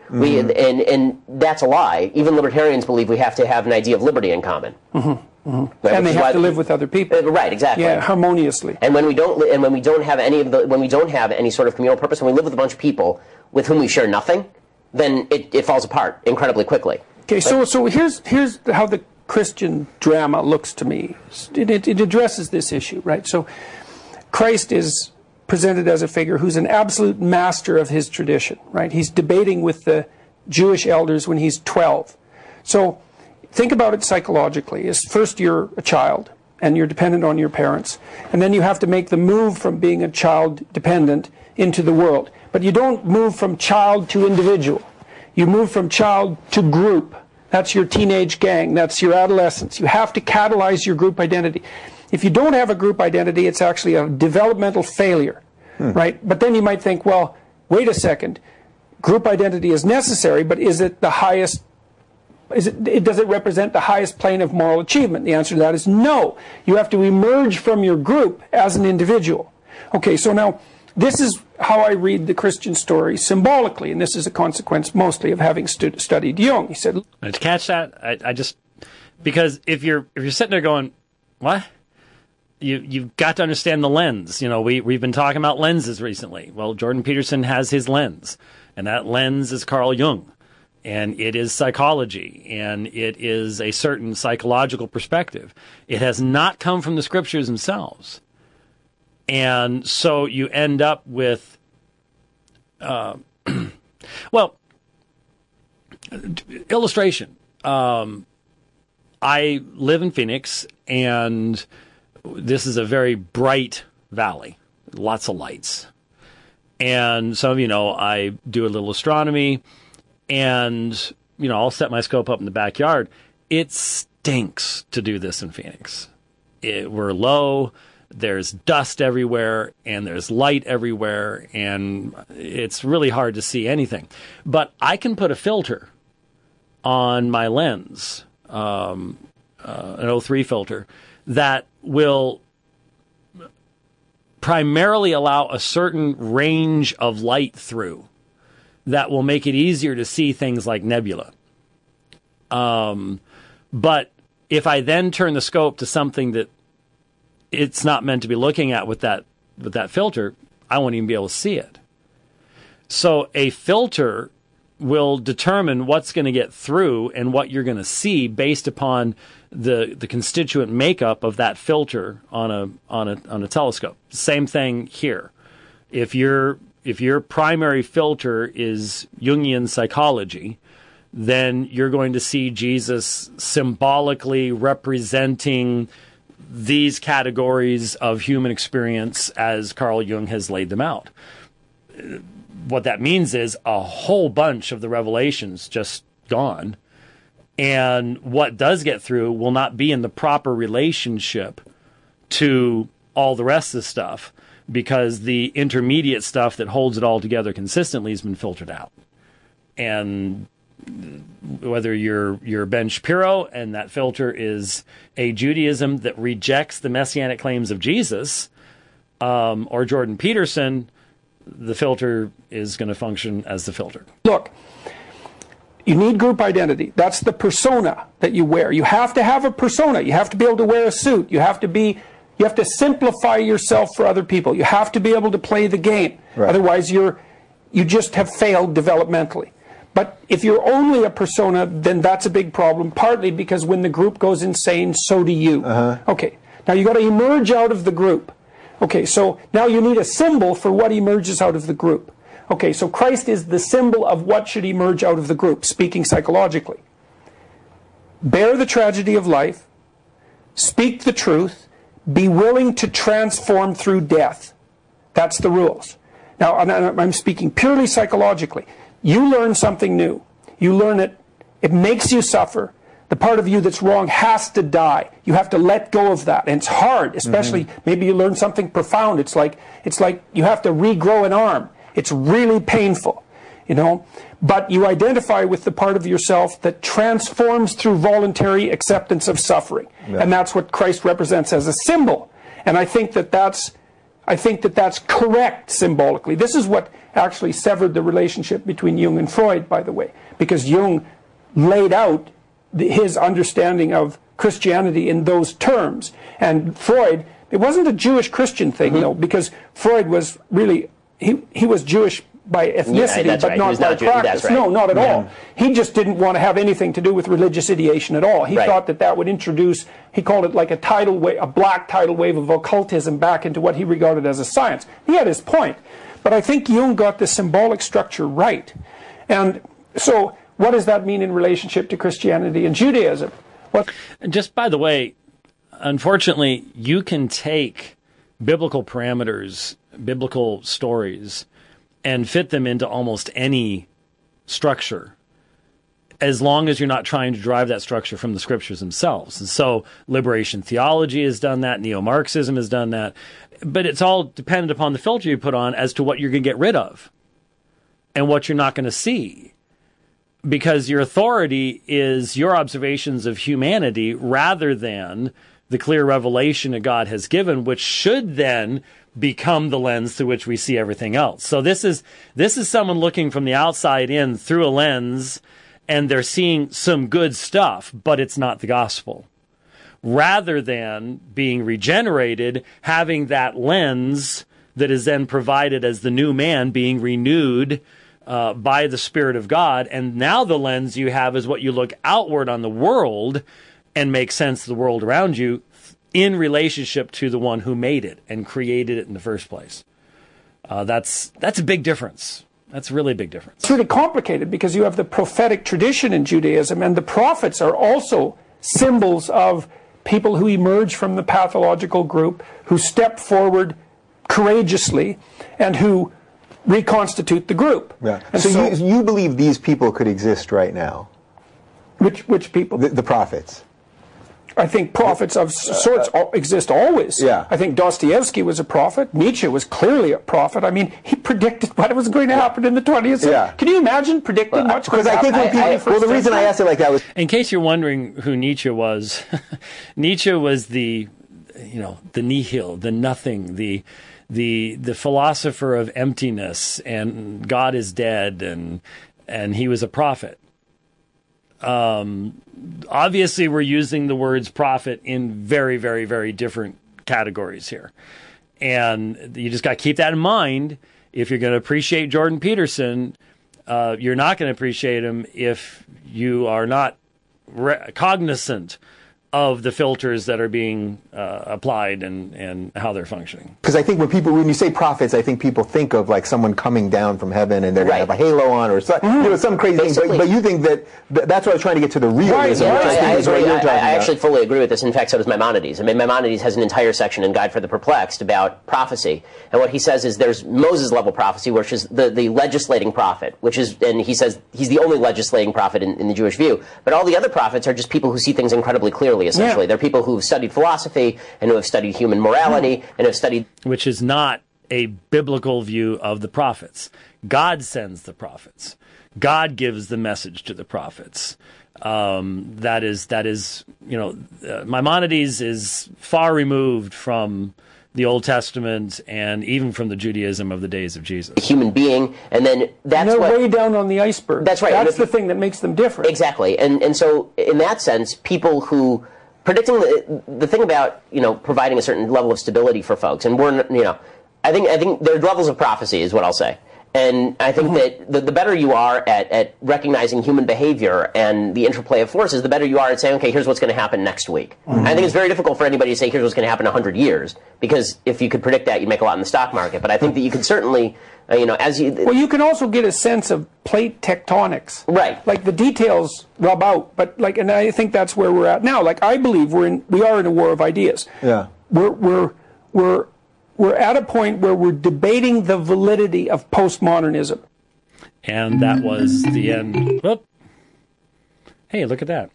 and that's a lie. Even libertarians believe we have to have an idea of liberty in common. Right? And they have to live with other people. Right, exactly. Yeah, harmoniously. And when we don't have any sort of communal purpose, when we live with a bunch of people with whom we share nothing, then it falls apart incredibly quickly. Okay, so here's how the Christian drama looks to me. It addresses this issue, right? So Christ is presented as a figure who's an absolute master of his tradition, right? He's debating with the Jewish elders when he's 12. So think about it psychologically. First, you're a child, and you're dependent on your parents. And then you have to make the move from being a child dependent into the world. But you don't move from child to individual. You move from child to group. That's your teenage gang. That's your adolescence. You have to catalyze your group identity. If you don't have a group identity, it's actually a developmental failure, right? But then you might think, well, wait a second. Group identity is necessary, but is it the highest? Does it represent the highest plane of moral achievement? The answer to that is no. You have to emerge from your group as an individual. Okay, so now this is how I read the Christian story symbolically, and this is a consequence mostly of having studied Jung. He said, to catch that, I just, because if you're sitting there going, what? You've got to understand the lens. You know, we've been talking about lenses recently. Well, Jordan Peterson has his lens, and that lens is Carl Jung, and it is psychology, and it is a certain psychological perspective. It has not come from the scriptures themselves. And so you end up with, well, illustration. I live in Phoenix, and this is a very bright valley, lots of lights. And some of you know I do a little astronomy, and, you know, I'll set my scope up in the backyard. It stinks to do this in Phoenix. We're low. There's dust everywhere, and there's light everywhere, and it's really hard to see anything. But I can put a filter on my lens, an O3 filter, that will primarily allow a certain range of light through that will make it easier to see things like nebula. But if I then turn the scope to something that it's not meant to be looking at with that filter, I won't even be able to see it. So a filter will determine what's going to get through and what you're going to see based upon the constituent makeup of that filter on a telescope. Same thing here. If your primary filter is Jungian psychology, then you're going to see Jesus symbolically representing these categories of human experience as Carl Jung has laid them out. What that means is a whole bunch of the revelations just gone, and what does get through will not be in the proper relationship to all the rest of the stuff, because the intermediate stuff that holds it all together consistently has been filtered out. And whether you're Ben Shapiro and that filter is a Judaism that rejects the messianic claims of Jesus, or Jordan Peterson, the filter is going to function as the filter. Look, you need group identity. That's the persona that you wear. You have to have a persona. You have to be able to wear a suit. You have to simplify yourself for other people. You have to be able to play the game. Right. Otherwise, you just have failed developmentally. But if you're only a persona, then that's a big problem, partly because when the group goes insane, so do you. Okay, now you got to emerge out of the group. Okay, so now you need a symbol for what emerges out of the group. Okay, so Christ is the symbol of what should emerge out of the group, speaking psychologically. Bear the tragedy of life, speak the truth, be willing to transform through death. That's the rules. Now, I'm speaking purely psychologically. You learn something new. You learn it. It makes you suffer. The part of you that's wrong has to die. You have to let go of that. And it's hard, especially maybe you learn something profound. It's like you have to regrow an arm. It's really painful, you know. But you identify with the part of yourself that transforms through voluntary acceptance of suffering. Yeah. And that's what Christ represents as a symbol. And I think that that's correct symbolically. This is what actually severed the relationship between Jung and Freud, by the way, because Jung laid out his understanding of Christianity in those terms. And Freud, it wasn't a Jewish-Christian thing, though, because Freud was really, he was Jewish by ethnicity, but not by practice. Right. No, not at all. He just didn't want to have anything to do with religious ideation at all. He thought that would introduce, he called it like a black tidal wave of occultism back into what he regarded as a science. He had his point. But I think Jung got the symbolic structure right. And so what does that mean in relationship to Christianity and Judaism? Just by the way, unfortunately, you can take biblical parameters, biblical stories, and fit them into almost any structure, as long as you're not trying to drive that structure from the scriptures themselves. And so liberation theology has done that, neo-Marxism has done that, but it's all dependent upon the filter you put on as to what you're going to get rid of and what you're not going to see. Because your authority is your observations of humanity rather than the clear revelation that God has given, which should then become the lens through which we see everything else. So this is someone looking from the outside in through a lens, and they're seeing some good stuff, but it's not the gospel. Rather than being regenerated, having that lens that is then provided as the new man being renewed by the Spirit of God. And now the lens you have is what you look outward on the world and make sense of the world around you in relationship to the one who made it and created it in the first place. That's a big difference. That's a really big difference. It's really complicated because you have the prophetic tradition in Judaism, and the prophets are also symbols of people who emerge from the pathological group, who step forward courageously, and who reconstitute the group. Yeah. So you believe these people could exist right now? Which people? The prophets. I think prophets of sorts exist always. Yeah. I think Dostoevsky was a prophet. Nietzsche was clearly a prophet. I mean, he predicted what was going to happen in the 20th century. Yeah. Can you imagine predicting what's going to happen? Well, the reason I asked it like that was... In case you're wondering who Nietzsche was, Nietzsche was the nihil, the nothing, the philosopher of emptiness, and God is dead, and he was a prophet. Obviously, we're using the words prophet in very, very, very different categories here. And you just got to keep that in mind. If you're going to appreciate Jordan Peterson, you're not going to appreciate him if you are not cognizant of the filters that are being applied and how they're functioning. Because I think when you say prophets, I think people think of like someone coming down from heaven and they're going to have a halo on or some crazy thing. But you think that's what I was trying to get to, the realism. I actually fully agree with this. In fact, so does Maimonides. I mean, Maimonides has an entire section in Guide for the Perplexed about prophecy. And what he says is there's Moses-level prophecy, which is the legislating prophet, and he says he's the only legislating prophet in the Jewish view. But all the other prophets are just people who see things incredibly clearly. Essentially, they're people who have studied philosophy and who have studied human morality and have studied... Which is not a biblical view of the prophets. God sends the prophets. God gives the message to the prophets. That is, Maimonides is far removed from the Old Testament and even from the Judaism of the days of Jesus. A human being, and then they're way down on the iceberg. That's right. That's the thing that makes them different. Exactly. And so in that sense, people who predicting the thing about providing a certain level of stability for folks, and I think there are levels of prophecy is what I'll say. And I think that the better you are at recognizing human behavior and the interplay of forces, the better you are at saying, okay, here's what's going to happen next week. I think it's very difficult for anybody to say, here's what's going to happen in 100 years, because if you could predict that, you'd make a lot in the stock market. But I think that you can certainly, Well, you can also get a sense of plate tectonics. Right. Like the details rub out, but and I think that's where we're at now. Like I believe we are in a war of ideas. Yeah. We're at a point where we're debating the validity of postmodernism. And that was the end. Whoop. Hey, look at that.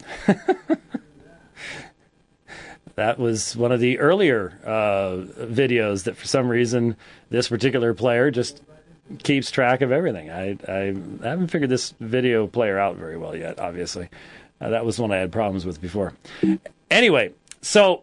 That was one of the earlier videos that for some reason this particular player just keeps track of everything. I haven't figured this video player out very well yet, obviously. That was one I had problems with before. Anyway, so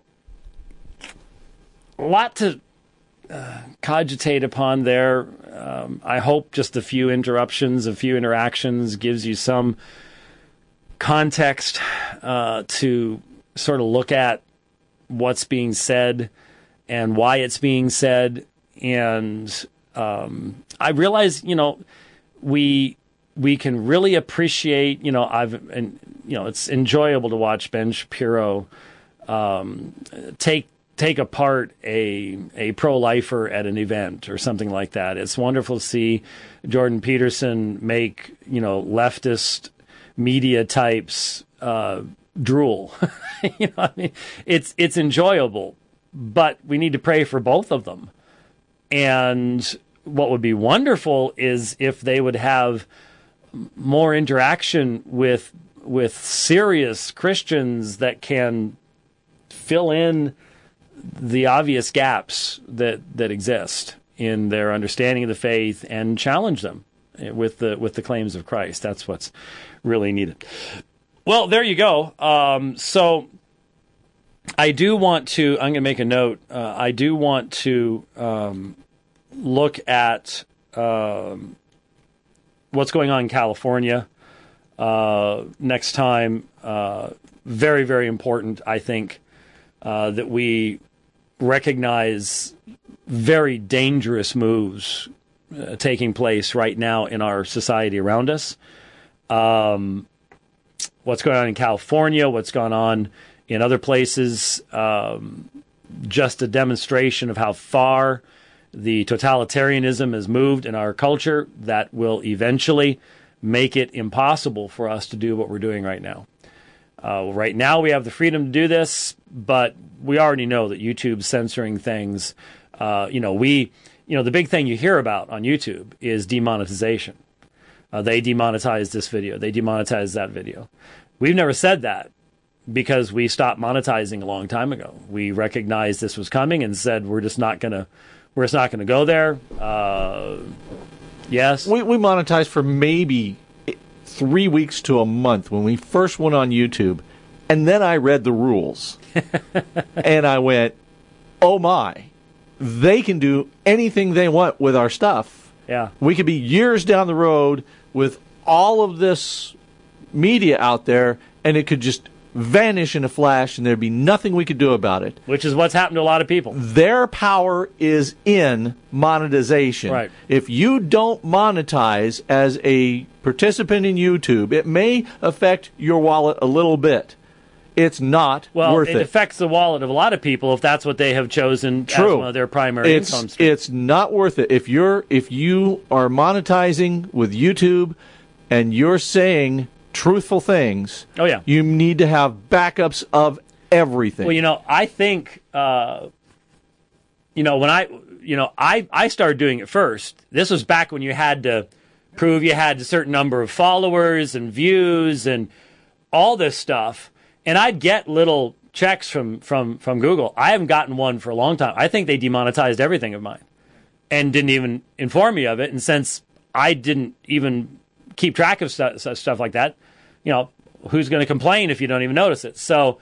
a lot to cogitate upon there. I hope just a few interruptions, a few interactions gives you some context to sort of look at what's being said and why it's being said. And I realize, we can really appreciate, it's enjoyable to watch Ben Shapiro take apart a pro-lifer at an event or something like that. It's wonderful to see Jordan Peterson make, leftist media types drool. I mean, it's enjoyable, but we need to pray for both of them. And what would be wonderful is if they would have more interaction with serious Christians that can fill in the obvious gaps that exist in their understanding of the faith and challenge them with the claims of Christ. That's what's really needed. Well, there you go. So I do want to, I'm going to make a note. I do want to look at what's going on in California next time. Very, very important, I think, that we recognize very dangerous moves taking place right now in our society around us. What's going on in California, what's gone on in other places, just a demonstration of how far the totalitarianism has moved in our culture that will eventually make it impossible for us to do what we're doing right now. Right now we have the freedom to do this, but we already know that YouTube's censoring things. The big thing you hear about on YouTube is demonetization. They demonetized this video. They demonetized that video. We've never said that because we stopped monetizing a long time ago. We recognized this was coming and said we're just not going to go there. Yes. We monetized for maybe 3 weeks to a month when we first went on YouTube, and then I read the rules. And I went, oh my, they can do anything they want with our stuff. Yeah. We could be years down the road with all of this media out there, and it could just vanish in a flash, and there'd be nothing we could do about it. Which is what's happened to a lot of people. Their power is in monetization. Right. If you don't monetize as a participant in YouTube, it may affect your wallet a little bit. It's not worth it. Well, it affects the wallet of a lot of people if that's what they have chosen as one of their primary income streams. It's not worth it. If you are monetizing with YouTube and you're saying truthful things, oh yeah, you need to have backups of everything. Well, I think when I started doing it first. This was back when you had to prove you had a certain number of followers and views and all this stuff. And I'd get little checks from Google. I haven't gotten one for a long time. I think they demonetized everything of mine and didn't even inform me of it. And since I didn't even keep track of stuff like that, who's going to complain if you don't even notice it? So,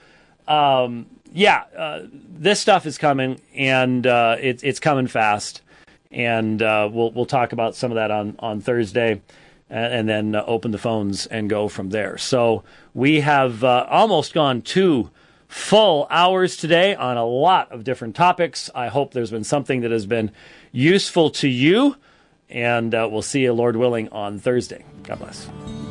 this stuff is coming, and it's coming fast. And we'll talk about some of that on Thursday. And then open the phones and go from there. So we have almost gone 2 full hours today on a lot of different topics. I hope there's been something that has been useful to you. And we'll see you, Lord willing, on Thursday. God bless.